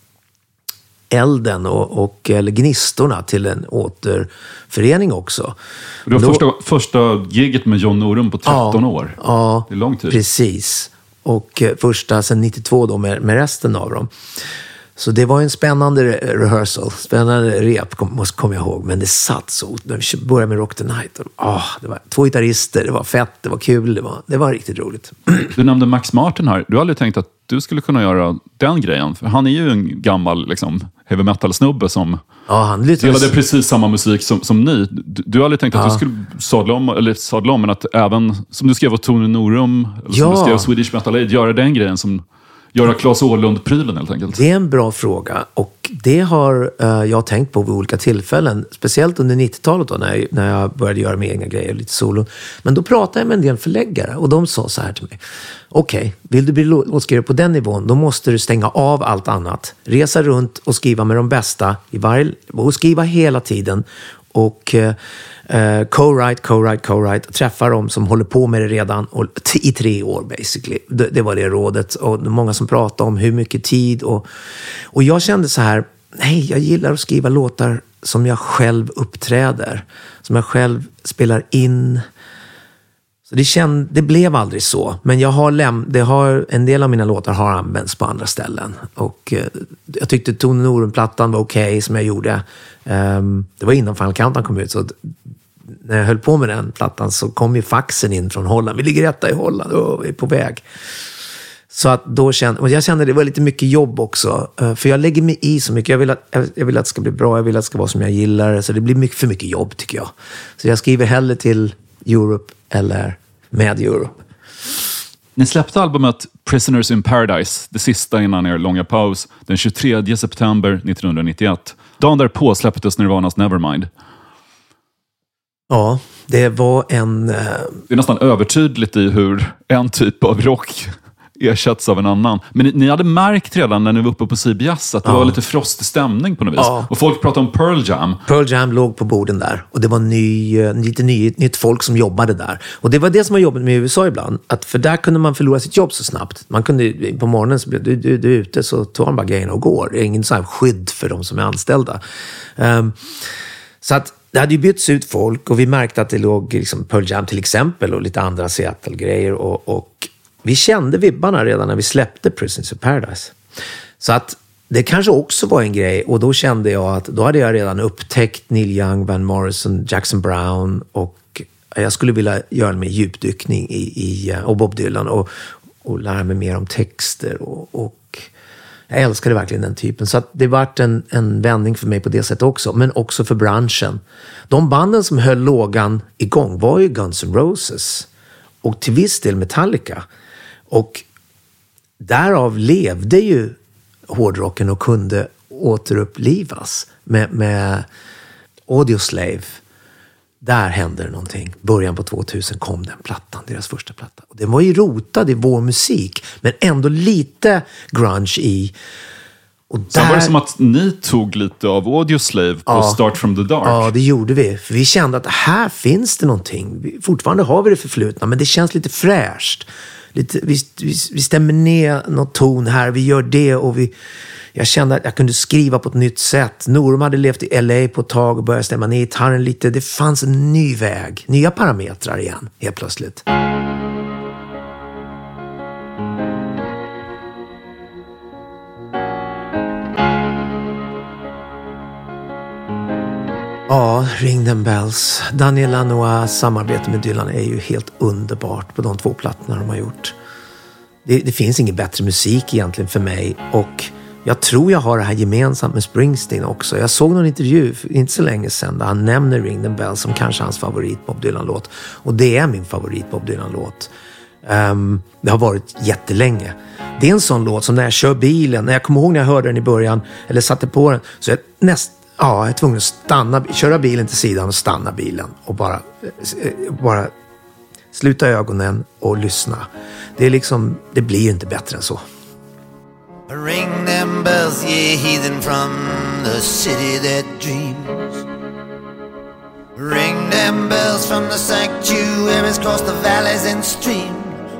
elden och, och eller gnistorna till en återförening också. Det var då, första, första giget med John Norum på tretton ja, år. Ja, det är lång tid. Precis. Och eh, första sen nittiotvå då med, med resten av dem. Så det var en spännande re- rehearsal. Spännande rep, kom, kom jag ihåg. Men det satt så. De började med Rock the Night. Och, oh, det var två gitarrister, det var fett, det var kul. Det var, det var riktigt roligt. Du nämnde Max Martin här. Du har aldrig tänkt att du skulle kunna göra den grejen? För han är ju en gammal liksom, heavy metal-snubbe som ja, han spelade så... precis samma musik som, som ni. Du, du har aldrig tänkt att ja. du skulle sadla om, eller sadla om, men att även, som du skrev åt Tony Norum, eller som ja. du skrev Swedish Metal Aid, göra den grejen som göra Claes Åhlund-prylen helt enkelt. Det är en bra fråga och det har uh, jag tänkt på vid olika tillfällen. Speciellt under nittiotalet då, när jag, när jag började göra med egna grejer, lite solo. Men då pratade jag med en del förläggare och de sa så här till mig. Okej, okay, vill du bli låtskrivare på den nivån, då måste du stänga av allt annat. Resa runt och skriva med de bästa i varje, och skriva hela tiden. Och uh, uh, co-write, co-write, co-write. Träffa dem som håller på med det redan och, t- i tre år basically. Det, det var det rådet. Och många som pratade om hur mycket tid. Och, och jag kände så här, nej, jag gillar att skriva låtar som jag själv uppträder. Som jag själv spelar in. Så det, känd, det blev aldrig så. Men jag har läm, det har, en del av mina låtar har använts på andra ställen. Och eh, jag tyckte Tony Norum-plattan var okej okay, som jag gjorde. Um, det var innan Final Countdown kom ut. Så när jag höll på med den plattan så kom ju faxen in från Holland. Vi ligger rätta i Holland och vi är på väg. Så att då kände, och jag kände det var lite mycket jobb också. Uh, för jag lägger mig i så mycket. Jag vill, att, jag vill att det ska bli bra. Jag vill att det ska vara som jag gillar. Så det blir mycket för mycket jobb tycker jag. Så jag skriver hellre till Europe eller med Europe. Ni släppte albumet Prisoners in Paradise, det sista innan er långa paus, den tjugotredje september nittonhundranittioett. Dagen därpå släpptes Nirvanas Nevermind. Ja, det var en... Uh... Det är nästan övertydligt i hur en typ av rock ersätts av en annan. Men ni, ni hade märkt redan när ni var uppe på C B S att det ja. var lite frostig stämning på något vis. Ja. Och folk pratade om Pearl Jam. Pearl Jam låg på borden där. Och det var ny, lite ny, nytt folk som jobbade där. Och det var det som var jobbet med U S A ibland. Att för där kunde man förlora sitt jobb så snabbt. Man kunde, på morgonen så blev du, du, du är ute så tar man bara grejerna och går. Det är ingen så här skydd för de som är anställda. Um, så att det hade ju bytts ut folk och vi märkte att det låg liksom Pearl Jam till exempel och lite andra Seattle-grejer och, och vi kände vibbarna redan när vi släppte Prisoners in Paradise. Så att det kanske också var en grej och då kände jag att då hade jag redan upptäckt Neil Young, Van Morrison, Jackson Brown och jag skulle vilja göra en mer djupdykning i, i och Bob Dylan och, och lära mig mer om texter och, och jag älskade verkligen den typen. Så att det vart en, en vändning för mig på det sättet också. Men också för branschen. De banden som höll lågan igång var ju Guns N' Roses. Och till viss del Metallica. Och därav levde ju hårdrocken och kunde återupplivas. Med, med Audioslave. Där hände det någonting. Början på tvåtusen kom den plattan, deras första platta. Och den var ju rotad i vår musik, men ändå lite grunge i. Och där... Sen var det som att ni tog lite av Audioslave på ja, Start from the Dark. Ja, det gjorde vi. För vi kände att här finns det någonting. Fortfarande har vi det förflutna, men det känns lite fräscht. Lite, vi, vi, vi stämmer ner någon ton här, vi gör det och vi... Jag kände att jag kunde skriva på ett nytt sätt. Norum hade levt i L A på ett tag och började stämma ner gitarren lite. Det fanns en ny väg. Nya parametrar igen, helt plötsligt. Ja, Ring them bells. Daniel Lanois samarbete med Dylan är ju helt underbart på de två plattorna de har gjort. Det, det finns ingen bättre musik egentligen för mig, och jag tror jag har det här gemensamt med Springsteen också. Jag såg någon intervju för inte så länge sedan där han nämner Ring them bells som kanske hans favorit Bob Dylan-låt. Och det är min favorit Bob Dylan-låt. Um, det har varit jättelänge. Det är en sån låt som när jag kör bilen, när jag kommer ihåg när jag hörde den i början eller satte på den, så jag näst, ja, jag är tvungen att stanna, köra bilen till sidan och stanna bilen och bara, bara sluta ögonen och lyssna. Det är liksom, det blir inte bättre än så. Ring them bells, ye heathen from the city that dreams. Ring them bells from the sanctuaries across the valleys and streams.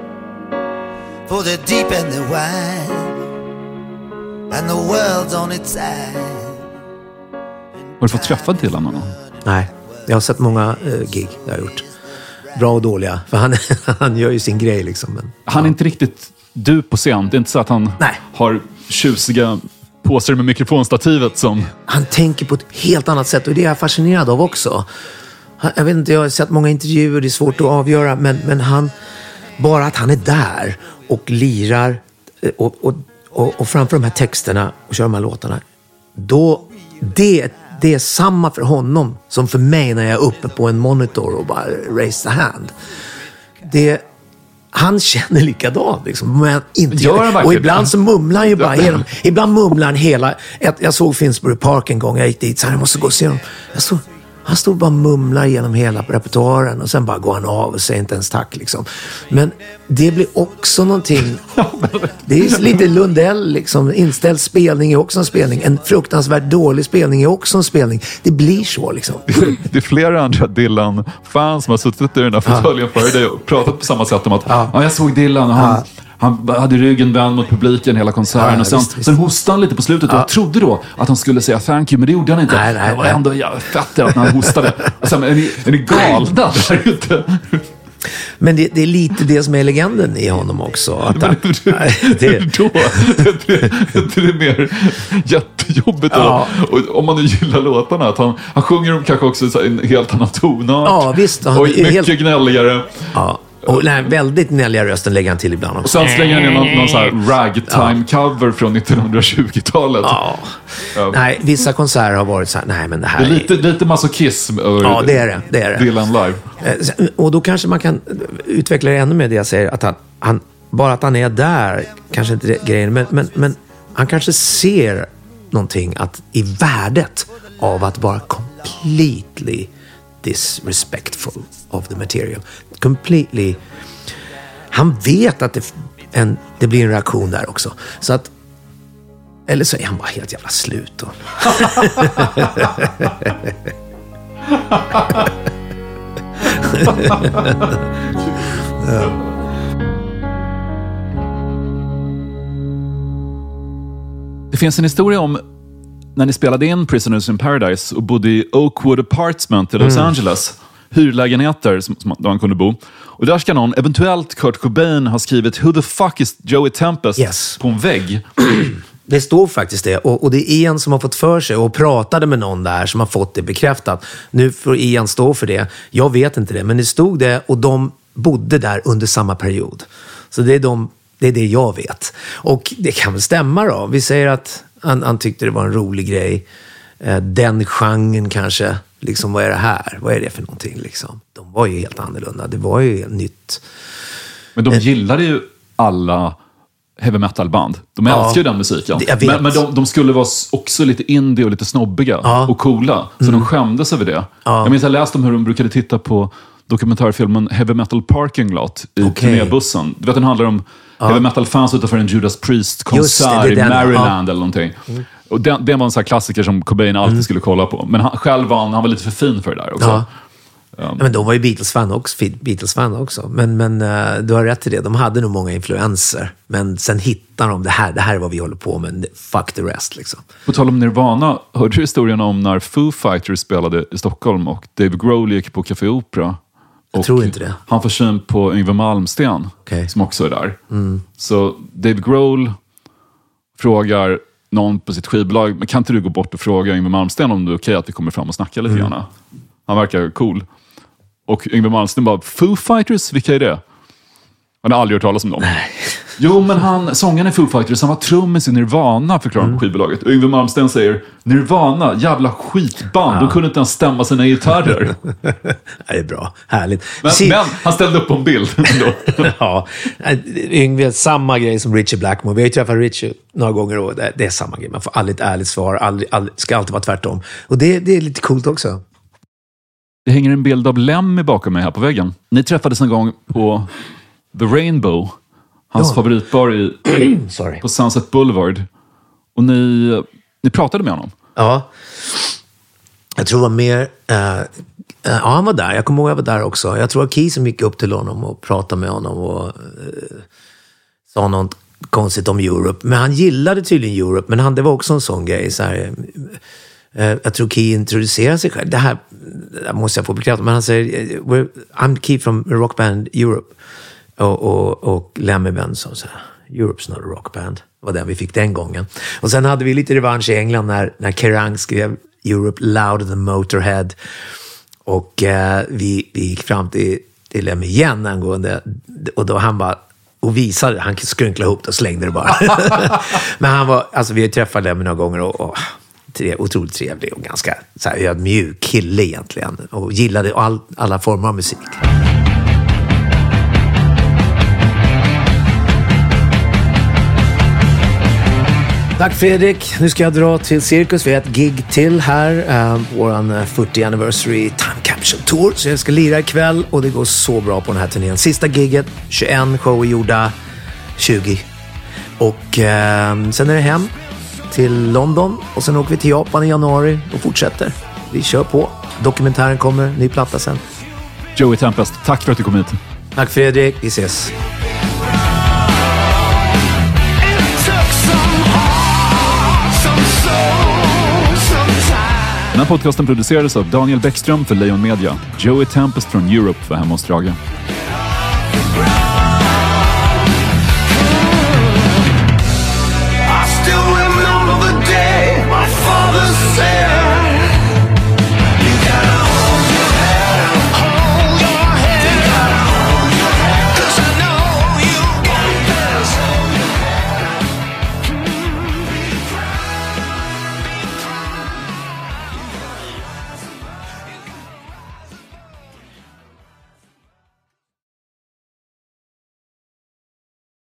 For the deep and the wide, and the world's on its side. Har du fått träffa Dylan någon? Nej, jag har sett många uh, gig jag har gjort. Bra och dåliga, för han, han gör ju sin grej liksom. Men, han är ja. inte riktigt du på scen. Det är inte så att han Nej. har tjusiga påsar med mikrofonstativet som... Han tänker på ett helt annat sätt, och det är jag fascinerad av också. Han, jag vet inte, jag har sett många intervjuer, det är svårt att avgöra, men, men han, bara att han är där och lirar och, och, och, och framför de här texterna och kör de här låtarna, då det, det är samma för honom som för mig när jag är uppe på en monitor och bara raise the hand. Det, han känner likadant liksom, men inte gör han och ibland så mumlar han ju bara genom, ibland mumlar han hela, jag, jag såg Finsbury Park en gång, jag gick dit så här, jag måste gå och se honom. Jag stod, han stod bara och mumlar genom hela repertoaren och sen bara går han av och säger inte ens tack liksom. Men det blir också någonting, det är lite Lundell liksom, inställd spelning är också en spelning, en fruktansvärt dålig spelning är också en spelning. Det blir så liksom. Det är flera andra Dylan-fans som har suttit i den här fåtöljen ja. före dig och pratat på samma sätt om att ja. Ja, jag såg Dylan och han ja. Han hade ryggen vänd mot publiken hela konserten ja, och sen, visst, visst. sen hostade han lite på slutet och ja. jag trodde då att han skulle säga thank you, men det gjorde han inte. Nej, nej, det var ändå jävla fett att när han hostade. Och sen, är ni, är ni galna där ute? Men det, det är lite det som är legenden i honom också. Att han, nej, det, då det är mer jättejobbigt ja. och, om man nu gillar låtarna att han, han sjunger dem kanske också i en helt annan tonart. Ja, visst. Han och mycket helt... gnälligare. Ja. Och den väldigt gnälliga rösten lägger han till ibland också. Och sen slänger han in någon, någon sån här ragtime-cover ja. från nittonhundratjugotalet. Ja. Ja. Nej, vissa konserter har varit så här, nej men det här det är lite, är... lite masochism över ja, det är det, det är det. Dylan live. Och då kanske man kan utveckla det ännu mer det jag säger, att han, han bara att han är där, kanske inte det grejen, men, men, men han kanske ser någonting att, i värdet av att vara completely disrespectful of the material. Completely. Han vet att det, en, det blir en reaktion där också. Så att, eller så är han bara helt jävla slut då. ja. Det finns en historia om när ni spelade in Prisoners in Paradise och bodde i Oakwood Apartment i Los mm. Angeles. Hyrlägenheter som, som där man kunde bo. Och där ska någon, eventuellt Kurt Cobain, ha skrivit Who the fuck is Joey Tempest yes. på en vägg. Det står faktiskt det. Och, och det är Ian som har fått för sig och pratade med någon där som har fått det bekräftat. Nu får Ian stå för det. Jag vet inte det, men det stod det och de bodde där under samma period. Så det är, de, det, är det jag vet. Och det kan väl stämma då. Vi säger att Han, han tyckte det var en rolig grej. Eh, den genren kanske. Liksom, vad är det här? Vad är det för någonting? Liksom? De var ju helt annorlunda. Det var ju nytt. Men de gillade ju alla heavy metal-band. De älskar ja, ju den musiken. Men, men de, de skulle vara också lite indie och lite snobbiga ja. och coola. Så mm. de skämdes över det. Ja. Jag minns jag läste om hur de brukade titta på dokumentärfilmen Heavy Metal Parking Lot i okay. turnébussen. Du vet, den handlar om ja. heavy metal-fans utanför en Judas Priest-konsert det, i Maryland ja. eller någonting. Mm. Och den, den var en sån här klassiker som Cobain alltid mm. skulle kolla på. Men han, själv var han, han var lite för fin för det där också. Ja. Um. Men de var ju Beatles-fan också. Beatles-fan också. Men, men uh, du har rätt i det. De hade nog många influenser. Men sen hittar de det här. Det här är vad vi håller på med. Fuck the rest liksom. På tal om Nirvana. Hörde du historien om när Foo Fighters spelade i Stockholm och Dave Grohl gick på Café Opera? Jag tror inte det. Han får syn på Yngwie Malmsteen okay. som också är där. Mm. Så Dave Grohl frågar någon på sitt skivbolag, men kan inte du gå bort och fråga Yngwie Malmsteen om det är okej okay att vi kommer fram och snackar lite mm. grann? Han verkar cool. Och Yngwie Malmsteen bara, Foo Fighters, vilka är det? Han har aldrig hört talas om dem. Nej. Jo, men han, sången i Foo Fighters, han var trummis i Nirvana, förklarar mm. skivbolaget. Yngwie Malmsteen säger, Nirvana, jävla skitband. Ja. De kunde inte ens stämma sina gitarrer. Det är bra, härligt. Men, Se- men han ställde upp på en bild. Ja, Yngwie, samma grej som Richie Blackmore. Vi har ju träffat Richie några gånger och det, det är samma grej. Man får aldrig ett ärligt svar, aldrig, aldrig, ska alltid vara tvärtom. Och det, det är lite coolt också. Det hänger en bild av Lemmy bakom mig här på väggen. Ni träffades en gång på The Rainbow, hans ja. favoritbar i, Sorry. på Sunset Boulevard. Och ni, ni pratade med honom. Ja, jag tror det var mer... Uh, uh, ja, han var där. Jag kommer ihåg att jag var där också. Jag tror att Key som gick upp till honom och pratade med honom och uh, sa något konstigt om Europe. Men han gillade tydligen Europe. Men han, det var också en sån grej. Så här, uh, jag tror Key introducerade sig själv. Det här, det här måste jag få bekräftat. Men han säger, I'm Key from Rockband Europe. Och, och, och Lemmy Benson så här, Europe's not a rockband. Det var den vi fick den gången. Och sen hade vi lite revansch i England när, när Kerrang skrev Europe louder than Motorhead. Och eh, vi, vi gick fram till, till Lemmy igen angående, och då han bara, och visade, han skrunklade ihop det och slängde det bara. Men han var, alltså vi träffade Lemmy några gånger och, och tre, otroligt trevlig och ganska så här ödmjuk kille egentligen. Och gillade all, alla former av musik. Tack Fredrik. Nu ska jag dra till Cirkus. Vi har ett gig till här. Uh, våran fyrtio anniversary Time Capsule Tour. Så jag ska lira ikväll och det går så bra på den här turnén. Sista giget, tjugoen shower gjorda, tjugo. Och uh, sen är det hem till London och sen åker vi till Japan i januari och fortsätter. Vi kör på. Dokumentären kommer, ny platta sen. Joey Tempest, tack för att du kom hit. Tack Fredrik, vi ses. Den här podcasten producerades av Daniel Bäckström för Lejon Media. Joey Tempest från Europe var hemma hos Drage.